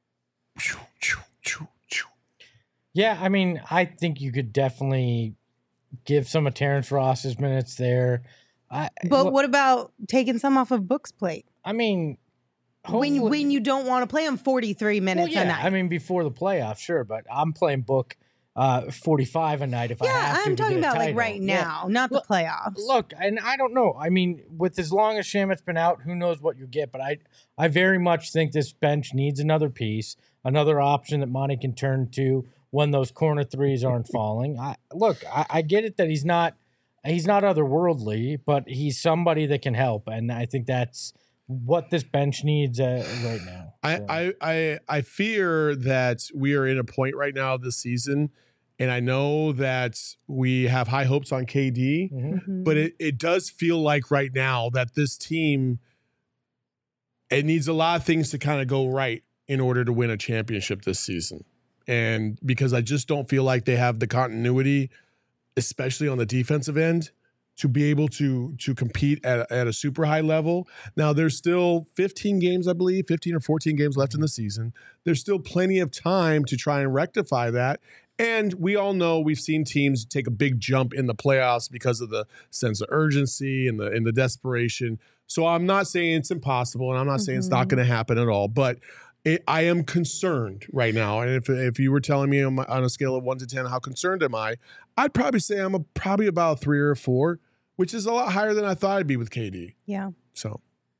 Yeah, I mean, I think you could definitely give some of Terrence Ross's minutes there. I, but what about taking some off of Book's plate? I mean, when when you don't want to play him forty-three minutes well, yeah, a night. I mean, before the playoffs, sure, but I'm playing Book uh, forty-five a night if I yeah, have to. I'm to talking get a about like title. right now, Yeah. not look, the playoffs. Look, and I don't know. I mean, with as long as Shamit's been out, who knows what you get? But I, I very much think this bench needs another piece, another option that Monty can turn to when those corner threes aren't falling. I look, I, I get it that he's not, he's not otherworldly, but he's somebody that can help, and I think that's what this bench needs uh, right now. I, So. I I I fear that we are in a point right now this season, and I know that we have high hopes on K D, Mhm. but it, it does feel like right now that this team, it needs a lot of things to kind of go right in order to win a championship this season. And because I just don't feel like they have the continuity, especially on the defensive end, to be able to to compete at, at a super high level. Now, there's still fifteen games, I believe, fifteen or fourteen games left in the season. There's still plenty of time to try and rectify that. And we all know we've seen teams take a big jump in the playoffs because of the sense of urgency and the and the desperation. So I'm not saying it's impossible, and I'm not saying it's not going to happen at all, but it, I am concerned right now. And if if you were telling me on, my, on a scale of one to ten, how concerned am I? I'd probably say I'm a, probably about a three or a four, which is a lot higher than I thought I'd be with K D. Yeah. So,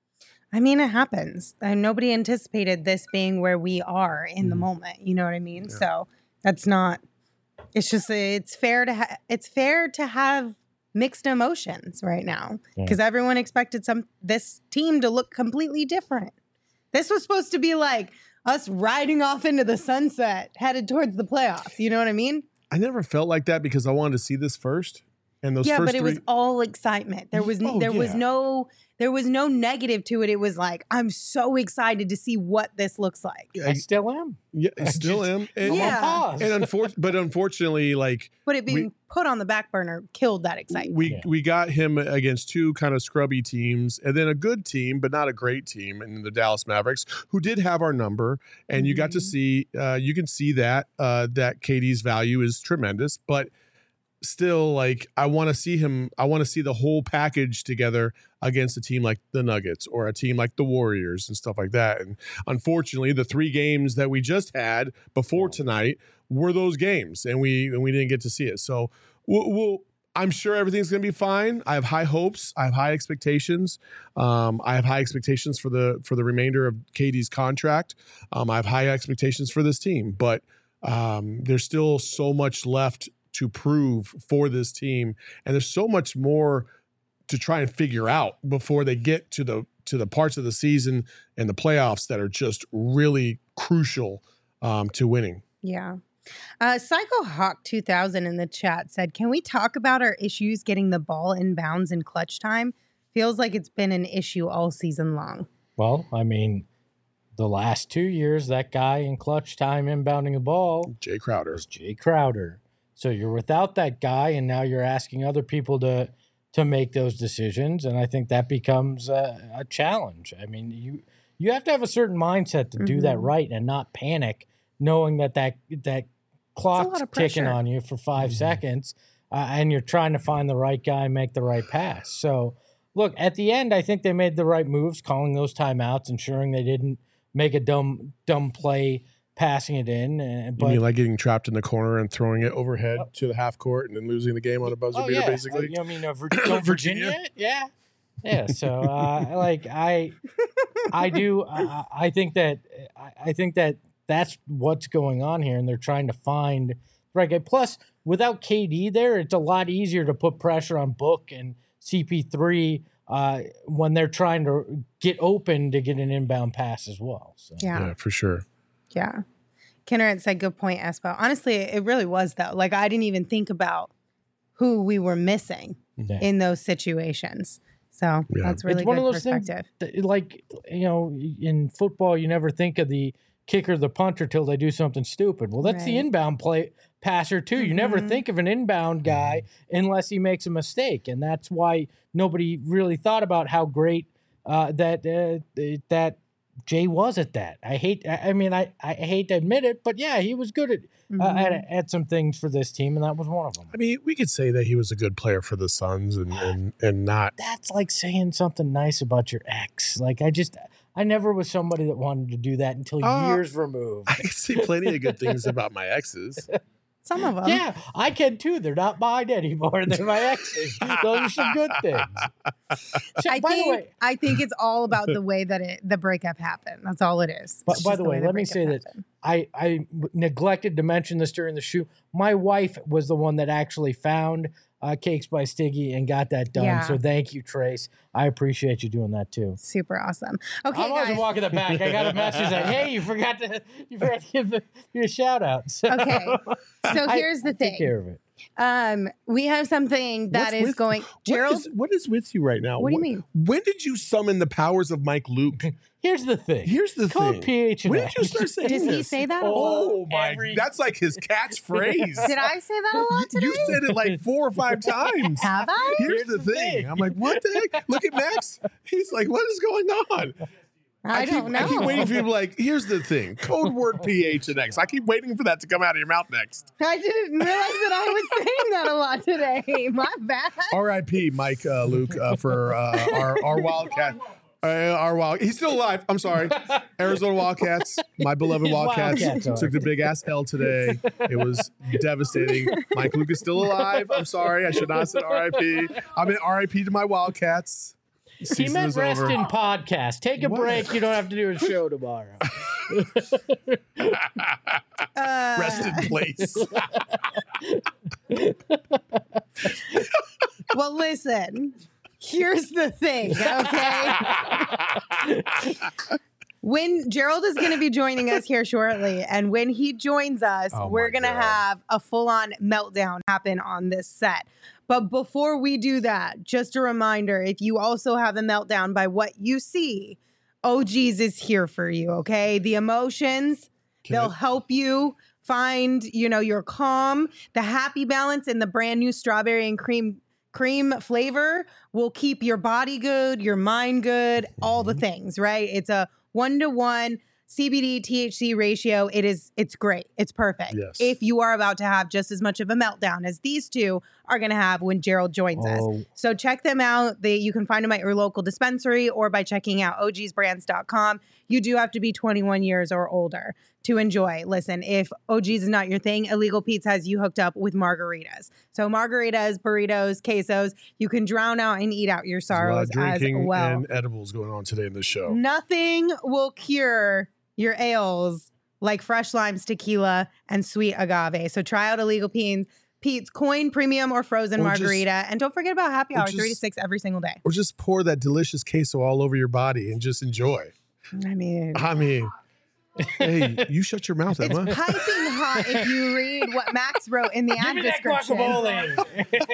I mean, it happens. And nobody anticipated this being where we are in the moment. You know what I mean? Yeah. So that's not. It's just it's fair to ha- it's fair to have mixed emotions right now because Yeah. everyone expected some this team to look completely different. This was supposed to be like us riding off into the sunset, headed towards the playoffs. You know what I mean? I never felt like that because I wanted to see this first. And those Yeah, first but it three, was all excitement. There was Oh, there was yeah. no there was no negative to it. It was like I'm so excited to see what this looks like. I still am. yeah, I still just- am. And, I'm Yeah. on pause. and unfor- but unfortunately, like But it being We- put on the back burner killed that excitement. we Yeah. we got him against two kind of scrubby teams, and then a good team, but not a great team, in the Dallas Mavericks, who did have our number. And you got to Mhm. see, uh, you can see that uh, that K D's value is tremendous, but still, like I want to see him. I want to see the whole package together against a team like the Nuggets or a team like the Warriors and stuff like that. And unfortunately, the three games that we just had before tonight were those games, and we and we didn't get to see it. So we'll. we'll I'm sure everything's going to be fine. I have high hopes. I have high expectations. Um, I have high expectations for the for the remainder of K D's contract. Um, I have high expectations for this team, but um, there's still so much left to prove for this team, and there's so much more to try and figure out before they get to the to the parts of the season and the playoffs that are just really crucial um, to winning. Yeah. Uh, Psycho Hawk two thousand in the chat said, "Can we talk about our issues getting the ball in bounds in clutch time? Feels like it's been an issue all season long." Well, I mean, the last two years, that guy in clutch time inbounding a ball Jay Crowder. was Jay Crowder. So you're without that guy, and now you're asking other people to to make those decisions, and I think that becomes a, a challenge. I mean, you you have to have a certain mindset to do that Mhm. right and not panic, knowing that that that lot clock's of ticking pressure. on you for 5 Mm-hmm. seconds, uh, and you're trying to find the right guy, make the right pass. So, look, at the end, I think they made the right moves, calling those timeouts, ensuring they didn't make a dumb dumb play, passing it in. Uh, You but mean like getting trapped in the corner and throwing it overhead to the half court and then losing the game on a buzzer oh, beater, yeah. basically? Uh, you know, I mean, uh, Vir- don't Virginia? Virginia, yeah, yeah. So, uh, like, I, I do. I, I think that I, I think that that's what's going on here, and they're trying to find the right guy. Plus, without K D there, it's a lot easier to put pressure on Book and C P three uh, when they're trying to get open to get an inbound pass as well. So. Yeah. Yeah, for sure. Yeah. Kinneret said, good point, Espo. Honestly, it really was, though. Like, I didn't even think about who we were missing Yeah. in those situations. So Yeah. that's really it's one good of those perspective. things, that, like, you know, in football, you never think of the kicker, the punter, till they do something stupid. Well, that's the Right. inbound play passer, too. You never Mhm. think of an inbound guy unless he makes a mistake. And that's why nobody really thought about how great uh, that uh, that Jay was at that. I hate, I I mean, I, I hate to admit it, but yeah, he was good at, uh, Mm-hmm. at, at some things for this team, and that was one of them. I mean, we could say that he was a good player for the Suns and and, and not. That's like saying something nice about your ex. Like, I just, I never was somebody that wanted to do that until Uh, years removed. I can say plenty of good things about my exes. Some of them. Yeah, I can too. They're not mine anymore. They're my exes. Those are some good things. So, I by think the way, I think it's all about the way that it the breakup happened. That's all it is. But It's by just the way, let me breakup say that happened. I, I neglected to mention this during the shoot. My wife was the one that actually found uh, Cakes by Stiggy and got that done. Yeah. So thank you, Trace. I appreciate you doing that too. Super awesome. Okay, I'm always guys. walking the back. I got a message like, "Hey, you forgot to you forgot to give the, you a shout out." So Okay. So I- here's the I take thing. care of it. Um, we have something that What's is with- going. What Gerald, is, what is with you right now? What do you mean? When did you summon the powers of Mike Luke? Here's the thing. Here's the Code thing. P H and When did you start saying does he this? say that a lot? Oh my! Every- That's like his catchphrase. Did I say that a lot today? You said it like four or five times. Have I? Here's, Here's the, the thing. thing. I'm like, what the heck? Look at Max. He's like, what is going on? I, keep, don't know. I keep waiting for you to be like, here's the thing. Code word P H and X. I keep waiting for that to come out of your mouth next. I didn't realize that I was saying that a lot today. My bad. R I P Mike uh, Luke uh, for uh, our, our Wildcat. Uh, our wild, he's still alive. I'm sorry, Arizona Wildcats, my beloved His Wildcats, Wildcats are. took the big ass L today. It was devastating. Mike Luke is still alive. I'm sorry, I should not have said R I P. I mean R I P to my Wildcats. He Season meant is rest over. in podcast. Take a What? break. You don't have to do a show tomorrow. Uh, Rest in place. well, listen. Here's the thing, okay? When Gerald is going to be joining us here shortly, and when he joins us, Oh we're my going to God. have a full-on meltdown happen on this set. But before we do that, just a reminder, if you also have a meltdown by what you see, O G's is here for you, okay? The emotions, Can they'll I- help you find, you know, your calm. The happy balance in the brand new strawberry and cream cream flavor will keep your body good, your mind good, all the things, right? It's a one-to-one C B D T H C ratio. It is, it's great. It's perfect. Yes. If you are about to have just as much of a meltdown as these two are going to have when Gerald joins us. Oh. So check them out. They, you can find them at your local dispensary or by checking out O Gs brands dot com. You do have to be twenty-one years or older to enjoy. Listen, if O Gs is not your thing, Illegal Pete's has you hooked up with margaritas. So margaritas, burritos, quesos, you can drown out and eat out your There's a lot sorrows of drinking as well. and edibles going on today in this show. Nothing will cure your ails like fresh limes, tequila, and sweet agave. So try out Illegal Pete's, Pete's Coin Premium or Frozen Or just- Margarita. And don't forget about happy or hour, three to just- six every single day. Or just pour that delicious queso all over your body and just enjoy. I mean, I mean, hey, you shut your mouth, it's Emma. piping hot if you read what Max wrote in the Give ad me that description. guacamole.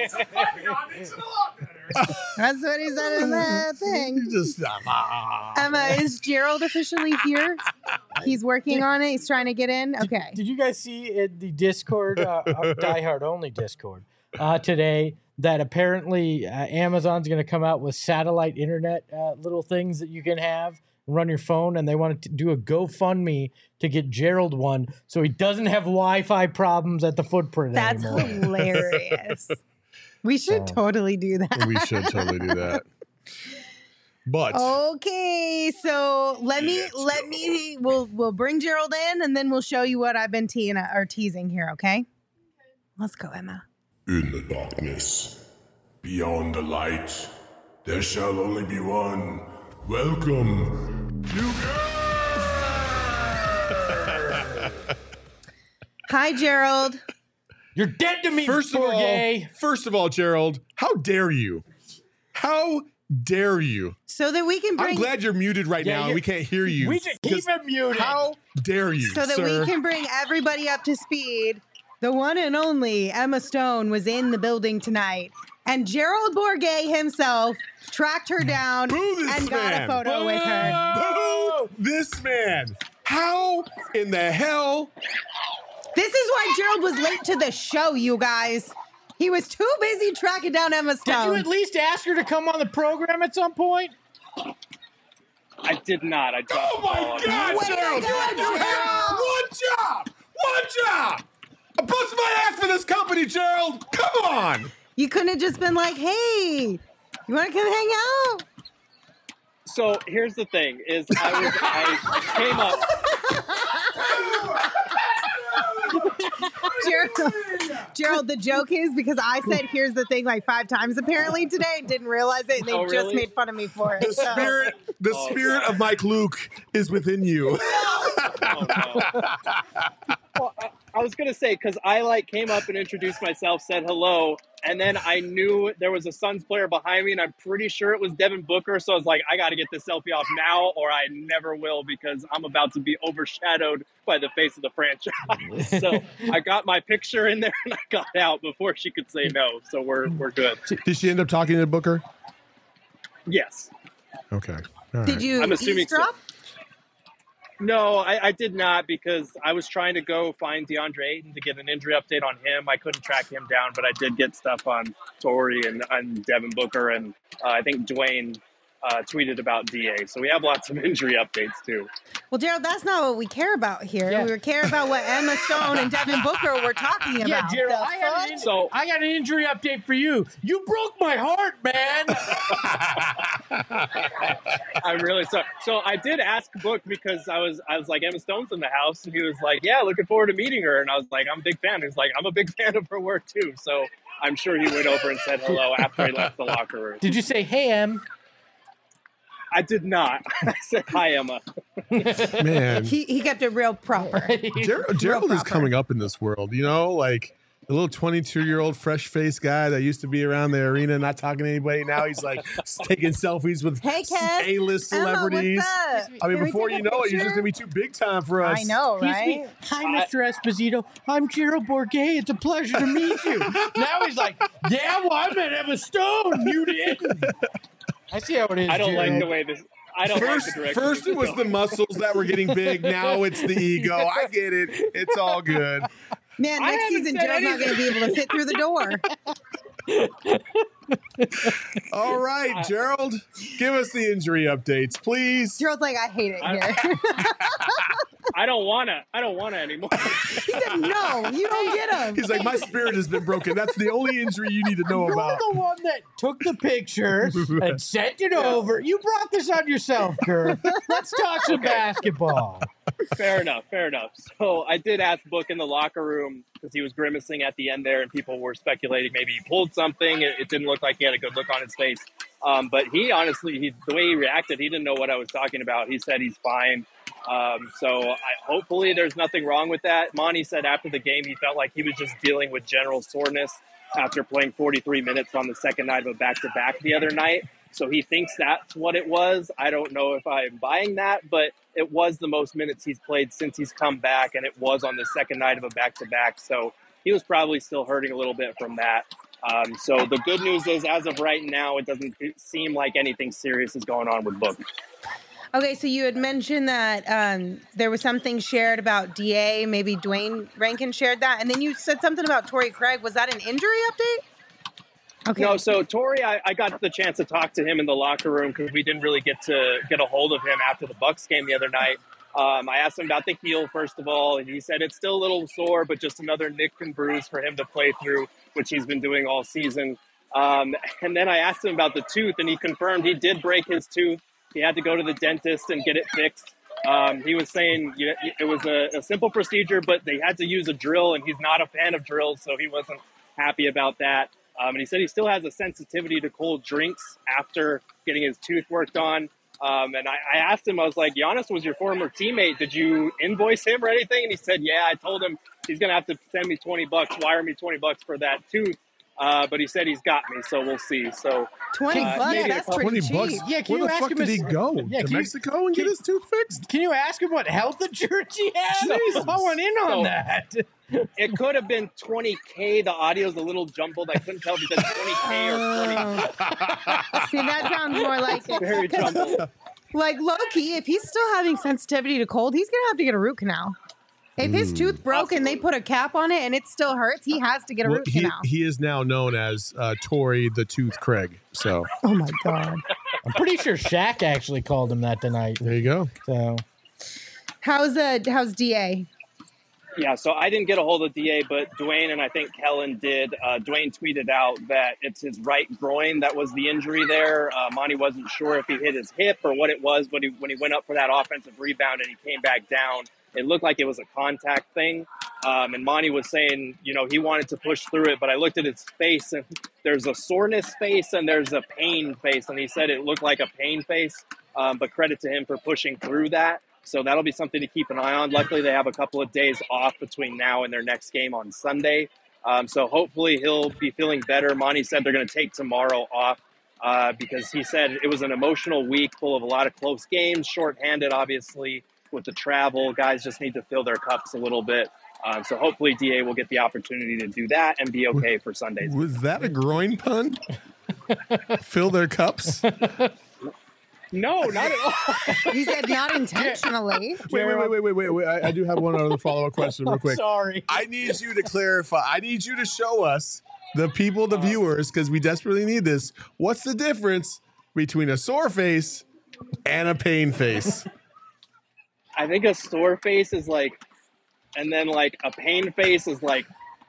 That's what he said in that thing. You just ah. Emma, is Gerald officially here? He's working on it. He's trying to get in. Okay. Did you guys see in the Discord, uh, our Die Hard only Discord, uh, today that apparently uh, Amazon's going to come out with satellite internet uh, little things that you can have run your phone, and they want to do a GoFundMe to get Gerald one so he doesn't have Wi-Fi problems at the footprint That's anymore. hilarious. We should So- totally do that. We should totally do that. But Okay, so let me let me we'll we'll bring Gerald in and then we'll show you what I've been teasing or teasing here, okay? Let's go, Emma. In the darkness, beyond the light, there shall only be one. Welcome to Hi, Gerald. You're dead to me, first of poor all, gay. first of all, Gerald, how dare you? How dare you? So that we can bring I'm glad you're muted right Yeah, now and you- we can't hear you. We should keep him muted. How dare you, so that sir? we can bring everybody up to speed. The one and only Emma Stone was in the building tonight, and Gerald Bourguet himself tracked her down Boo this and got man. a photo with her. Boo this man. How in the hell? This is why Gerald was late to the show, you guys. He was too busy tracking down Emma Did you Stone. at least ask her to come on the program at some point? I did not. I dropped Oh my the ball. God, Way to Gerald! go, You had Gerald! one job! One job! I bust my ass for this company, Gerald! Come on! You couldn't have just been like, hey, you want to come hang out? So here's the thing: is I was I came up. Gerald, Gerald, the joke is because I said, here's the thing like five times apparently today and didn't realize it. And they Oh, just really? made fun of me for it. The So- spirit, the Oh, spirit of Mike Luke is within you. Oh, no. Well, I, I was gonna say because I like came up and introduced myself, said hello, and then I knew there was a Suns player behind me, and I'm pretty sure it was Devin Booker. So I was like, I got to get this selfie off now, or I never will, because I'm about to be overshadowed by the face of the franchise. So I got my picture in there, and I got out before she could say no. So we're we're good. Did she end up talking to Booker? Yes. Okay. All Did right. you I'm assuming so. eavesdrop? No, I, I did not, because I was trying to go find DeAndre Ayton to get an injury update on him. I couldn't track him down, but I did get stuff on Torrey and, and Devin Booker, and uh, I think Dwayne uh, tweeted about D A. So we have lots of injury updates too. Well, Gerald, that's not what we care about here. Yeah. We care about what Emma Stone and Devin Booker were talking about. Yeah, Gerald, The I got, fuck? an, So- I got an injury update for you. You broke my heart, man. I'm really sorry. So I did ask Book because I was I was like, Emma Stone's in the house, and he was like, yeah, looking forward to meeting her. And I was like, I'm a big fan. He was like, I'm a big fan of her work too. So I'm sure he went over and said hello after he left the locker room. Did you say, hey, Em? I did not. I said, hi, Emma. Man, He, he kept it real proper. Gerald, Gerald is proper. coming up in this world, you know, like the little twenty-two-year-old fresh-faced guy that used to be around the arena not talking to anybody. Now he's like taking selfies with Hey, Kev. A-list Emma, celebrities. what's up? I mean, Can we before take you a know it, you're picture? just going to be too big time for us. I know, He's me. right? Hi, Mister Esposito. I'm Gerald Bourguet. It's a pleasure to meet you. Now he's like, yeah, well, I met Emma Stone. You didn't. I see how it is, I don't Gerald. like the way this. I don't First, like the direction. first this it was is the going. muscles that were getting big. Now it's the ego. I get it. It's all good. Man, I next haven't season, said Gerald's not going to be able to fit through the door. All right, Gerald, give us the injury updates, please. Gerald's like, I hate it I- here. I don't wanna. I don't wanna anymore. He said, no, you don't get him. He's like, my spirit has been broken. That's the only injury you need to know You're about. the one that took the picture and sent it over. You brought this on yourself, Kerr. Let's talk some basketball. Fair enough. Fair enough. So I did ask Book in the locker room because he was grimacing at the end there, and people were speculating maybe he pulled something. It, it didn't look like he had a good look on his face. Um, but he honestly, he, the way he reacted, he didn't know what I was talking about. He said he's fine. Um, so I, hopefully there's nothing wrong with that. Monty said after the game he felt like he was just dealing with general soreness after playing forty-three minutes on the second night of a back-to-back the other night. So he thinks that's what it was. I don't know if I'm buying that, but it was the most minutes he's played since he's come back, and it was on the second night of a back-to-back. So he was probably still hurting a little bit from that. Um, so the good news is, as of right now, it doesn't seem like anything serious is going on with Book. Okay, so you had mentioned that um, there was something shared about D A. Maybe Dwayne Rankin shared that. And then you said something about Torrey Craig. Was that an injury update? Okay. No, so Torrey, I, I got the chance to talk to him in the locker room because we didn't really get to get a hold of him after the Bucks game the other night. Um, I asked him about the heel, first of all, and he said it's still a little sore, but just another nick and bruise for him to play through, which he's been doing all season. Um, and then I asked him about the tooth, and he confirmed he did break his tooth. He had to go to the dentist and get it fixed. Um, he was saying you know, it was a, a simple procedure, but they had to use a drill, and he's not a fan of drills, so he wasn't happy about that. Um, and he said he still has a sensitivity to cold drinks after getting his tooth worked on. Um, and I, I asked him, I was like, Giannis was your former teammate. Did you invoice him or anything? And he said, yeah. I told him he's going to have to send me twenty bucks, wire me twenty bucks for that tooth. Uh, but he said he's got me, so we'll see. So twenty uh, bucks, maybe a that's couple- pretty twenty cheap. bucks. Yeah, can Where you the ask fuck him did he his- go? Yeah, to can you- Mexico and get can- his tooth fixed? Can you ask him what health insurance he has? Jesus. I want in on So- that. It could have been twenty K. The audio's a little jumbled. I couldn't tell if it said twenty K or twenty. See, that sounds more like it. Very 'Cause, jumbled. like low key, if he's still having sensitivity to cold, he's gonna have to get a root canal. If his tooth broke and they put a cap on it and it still hurts, he has to get a Well, root he, canal. he is now known as uh, Tory the Tooth Craig. So Oh my god! I'm pretty sure Shaq actually called him that tonight. there you go. So How's uh how's D A? Yeah, so I didn't get a hold of D A, but Dwayne and I think Kellen did. Uh, Dwayne tweeted out that it's his right groin that was the injury there. Uh, Monty wasn't sure if he hit his hip or what it was, but he, when he went up for that offensive rebound and he came back down, it looked like it was a contact thing. Um, and Monty was saying, you know, he wanted to push through it, but I looked at his face and there's a soreness face and there's a pain face. And he said it looked like a pain face, um, but credit to him for pushing through that. So that'll be something to keep an eye on. Luckily, they have a couple of days off between now and their next game on Sunday. Um, so hopefully he'll be feeling better. Monty said they're going to take tomorrow off uh, because he said it was an emotional week full of a lot of close games, shorthanded, obviously, with the travel. Guys just need to fill their cups a little bit. Um, so hopefully D A will get the opportunity to do that and be okay for Sundays. Was that a groin pun? Fill their cups? No, not at all. He said not intentionally. Wait, wait, wait, wait, wait, wait, wait. I, I do have one other follow-up question real quick. sorry. I need you to clarify. I need you to show us, the people, the viewers, because we desperately need this. What's the difference between a sore face and a pain face? I think a sore face is like, and then like a pain face is like,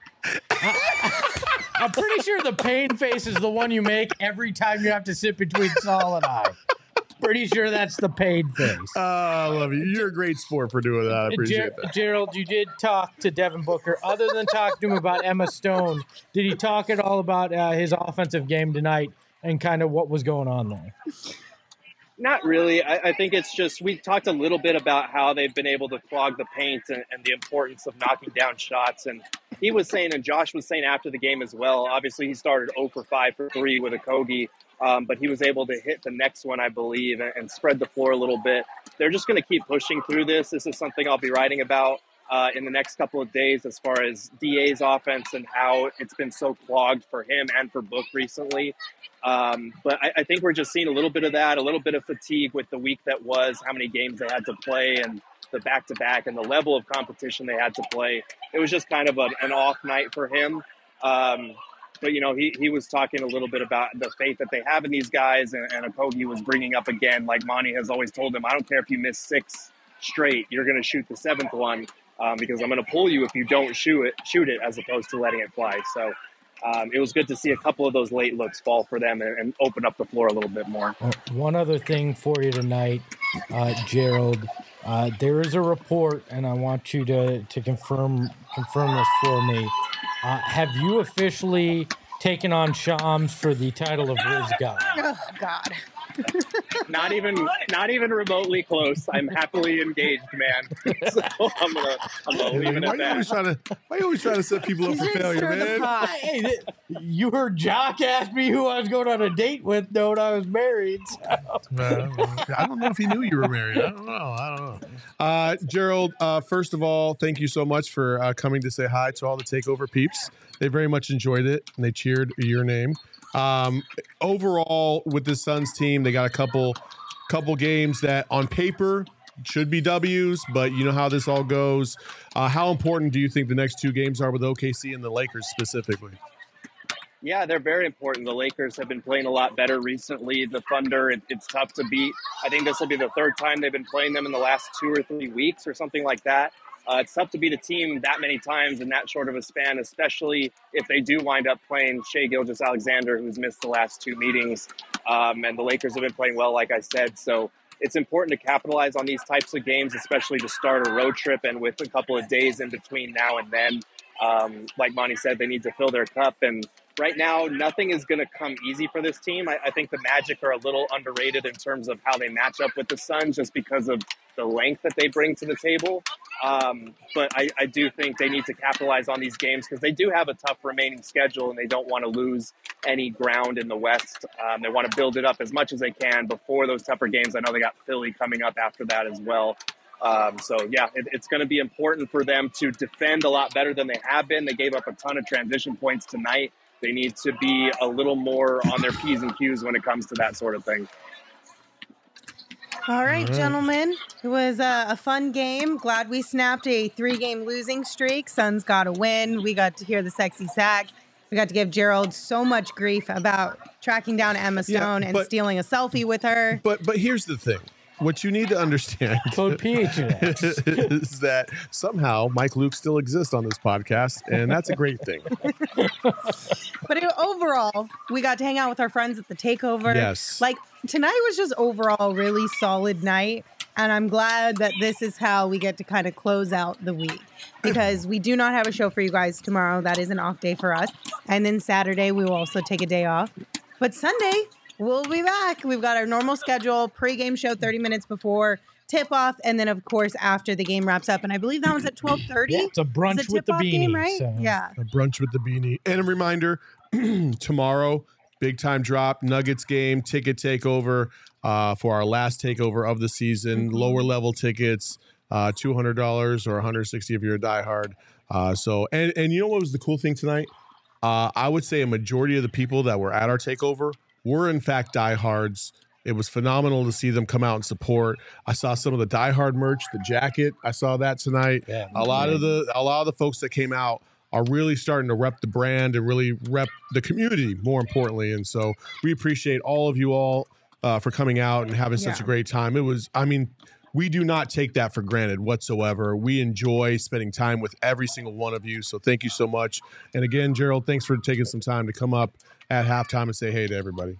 I'm pretty sure the pain face is the one you make every time you have to sit between Saul and I. Pretty sure that's the pain face. Oh, I love you. You're a great sport for doing that. I appreciate Ger- that. Gerald, you did talk to Devin Booker. Other than talking to him about Emma Stone, did he talk at all about uh, his offensive game tonight and kind of what was going on there? not really. I, I think it's just, we talked a little bit about how they've been able to clog the paint and, and the importance of knocking down shots. And he was saying, and Josh was saying after the game as well, obviously he started zero for five for three with a Kogi, um, but he was able to hit the next one, I believe, and, and spread the floor a little bit. They're just going to keep pushing through this. This is something I'll be writing about uh, in the next couple of days as far as D A's offense and how it's been so clogged for him and for Book recently. Um, but I, I think we're just seeing a little bit of that, a little bit of fatigue with the week that was, how many games they had to play and the back-to-back and the level of competition they had to play. It was just kind of a, an off night for him. Um, but, you know, he, he was talking a little bit about the faith that they have in these guys, and, and Okogie was bringing up again, like Monty has always told him, I don't care if you miss six straight, you're going to shoot the seventh one um, because I'm going to pull you if you don't shoot it, shoot it as opposed to letting it fly. So um, it was good to see a couple of those late looks fall for them and, and open up the floor a little bit more. Uh, one other thing for you tonight, uh, Gerald. Uh, there is a report, and I want you to, to confirm confirm this for me. Uh, have you officially taken on Shams for the title of Riz God? Oh, God. Not even, not even remotely close. I'm happily engaged, man. So I'm gonna, I'm gonna leave it Why at you always that. trying to? Why you always trying to set people up for failure, man? Hey, th- you heard Jock ask me who I was going on a date with, knowing I was married. So. Uh, I don't know if he knew you were married. I don't know. I don't know. Uh, Gerald, uh, first of all, thank you so much for uh, coming to say hi to all the Takeover peeps. They very much enjoyed it, and they cheered your name. Um, overall, with the Suns team, they got a couple, couple games that on paper should be W's, but you know how this all goes. Uh, how important do you think the next two games are with O K C and the Lakers specifically? Yeah, they're very important. The Lakers have been playing a lot better recently. The Thunder, it, it's tough to beat. I think this will be the third time they've been playing them in the last two or three weeks or something like that. Uh, it's tough to beat a team that many times in that short of a span, especially if they do wind up playing Shai Gilgeous-Alexander, who's missed the last two meetings. Um, and the Lakers have been playing well, like I said. So it's important to capitalize on these types of games, especially to start a road trip and with a couple of days in between now and then. Um, like Monty said, they need to fill their cup. And right now, nothing is going to come easy for this team. I, I think the Magic are a little underrated in terms of how they match up with the Suns just because of the length that they bring to the table. Um, but I, I do think they need to capitalize on these games because they do have a tough remaining schedule and they don't want to lose any ground in the West. Um, they want to build it up as much as they can before those tougher games. I know they got Philly coming up after that as well. Um, so, yeah, it, it's going to be important for them to defend a lot better than they have been. They gave up a ton of transition points tonight. They need to be a little more on their P's and Q's when it comes to that sort of thing. All right, All right. gentlemen. It was a, a fun game. Glad we snapped a three-game losing streak. Suns got a win. We got to hear the sexy sax. We got to give Gerald so much grief about tracking down Emma Stone Yeah, and but- stealing a selfie with her. But but here's the thing. What you need to understand Code P H N X. is that somehow Mike Luke still exists on this podcast, and that's a great thing. But it, overall, we got to hang out with our friends at the takeover. Yes. Like, tonight was just overall a really solid night. And I'm glad that this is how we get to kind of close out the week, because we do not have a show for you guys tomorrow. That is an off day for us. And then Saturday, we will also take a day off. But Sunday, we'll be back. We've got our normal schedule, pregame show thirty minutes before tip-off, and then, of course, after the game wraps up. And I believe that one's at twelve thirty. Yeah, it's a brunch It's a with the tip-off beanie. game, right? so- Yeah. A brunch with the beanie. And a reminder, tomorrow, big time drop, Nuggets game, ticket takeover uh, for our last takeover of the season. Mm-hmm. Lower level tickets, uh, two hundred dollars or one hundred sixty dollars if you're a diehard. Uh, so, and, and you know what was the cool thing tonight? Uh, I would say a majority of the people that were at our takeover were in fact diehards. It was phenomenal to see them come out and support. I saw some of the diehard merch, the jacket. I saw that tonight. Yeah, a lot of the a lot of the folks that came out are really starting to rep the brand and really rep the community, more importantly. And so we appreciate all of you all uh, for coming out and having such Yeah. a great time. It was, I mean, we do not take that for granted whatsoever. We enjoy spending time with every single one of you. So thank you so much. And again, Gerald, thanks for taking some time to come up at halftime and say hey to everybody.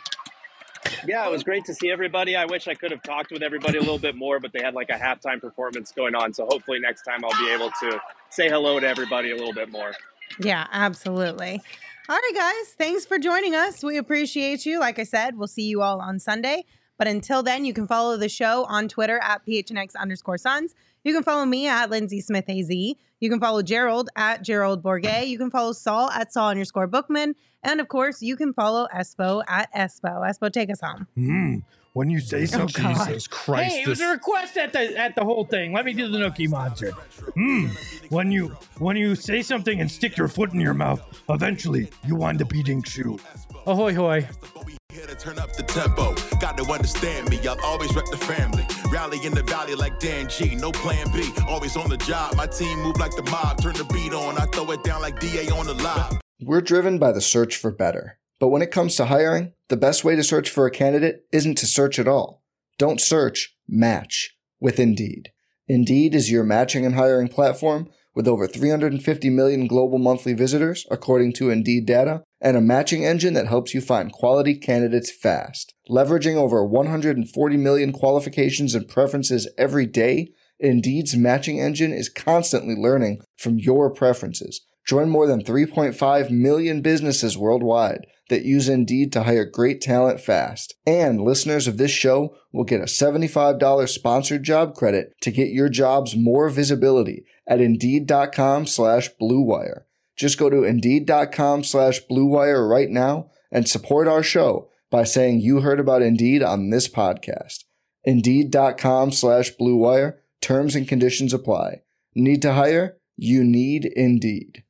Yeah, it was great to see everybody. I wish I could have talked with everybody a little bit more, but they had like a halftime performance going on. So hopefully next time I'll be able to say hello to everybody a little bit more. Yeah, absolutely. All right, guys. Thanks for joining us. We appreciate you. Like I said, we'll see you all on Sunday. But until then, you can follow the show on Twitter at P H N X underscore Suns. You can follow me at Lindsay Smith A Z. You can follow Gerald at Gerald Bourget. You can follow Saul at Saul underscore Bookman. And of course, you can follow Espo at Espo. Espo, take us home. Mm, when you say so, God. Jesus Christ. Hey, it was this- a request at the at the whole thing. Let me do the Nookie Monster. Hmm. When you when you say something and stick your foot in your mouth, eventually you wind up eating shoe. Ahoy hoy. Here to turn up the tempo. Got to understand me. I'll always rep the family. Rally in the valley like Dan G. No plan B. Always on the job. My team move like the mob. Turn the beat on. I throw it down like D A on the lob. We're driven by the search for better. But when it comes to hiring, the best way to search for a candidate isn't to search at all. Don't search, match with Indeed. Indeed is your matching and hiring platform with over three hundred fifty million global monthly visitors, according to Indeed data, and a matching engine that helps you find quality candidates fast. Leveraging over one hundred forty million qualifications and preferences every day, Indeed's matching engine is constantly learning from your preferences. Join more than three point five million businesses worldwide that use Indeed to hire great talent fast. And listeners of this show will get a seventy-five dollars sponsored job credit to get your jobs more visibility at Indeed.com slash Blue Wire. Just go to Indeed.com slash Blue Wire right now and support our show by saying you heard about Indeed on this podcast. Indeed.com slash Blue Wire. Terms and conditions apply. Need to hire? You need Indeed.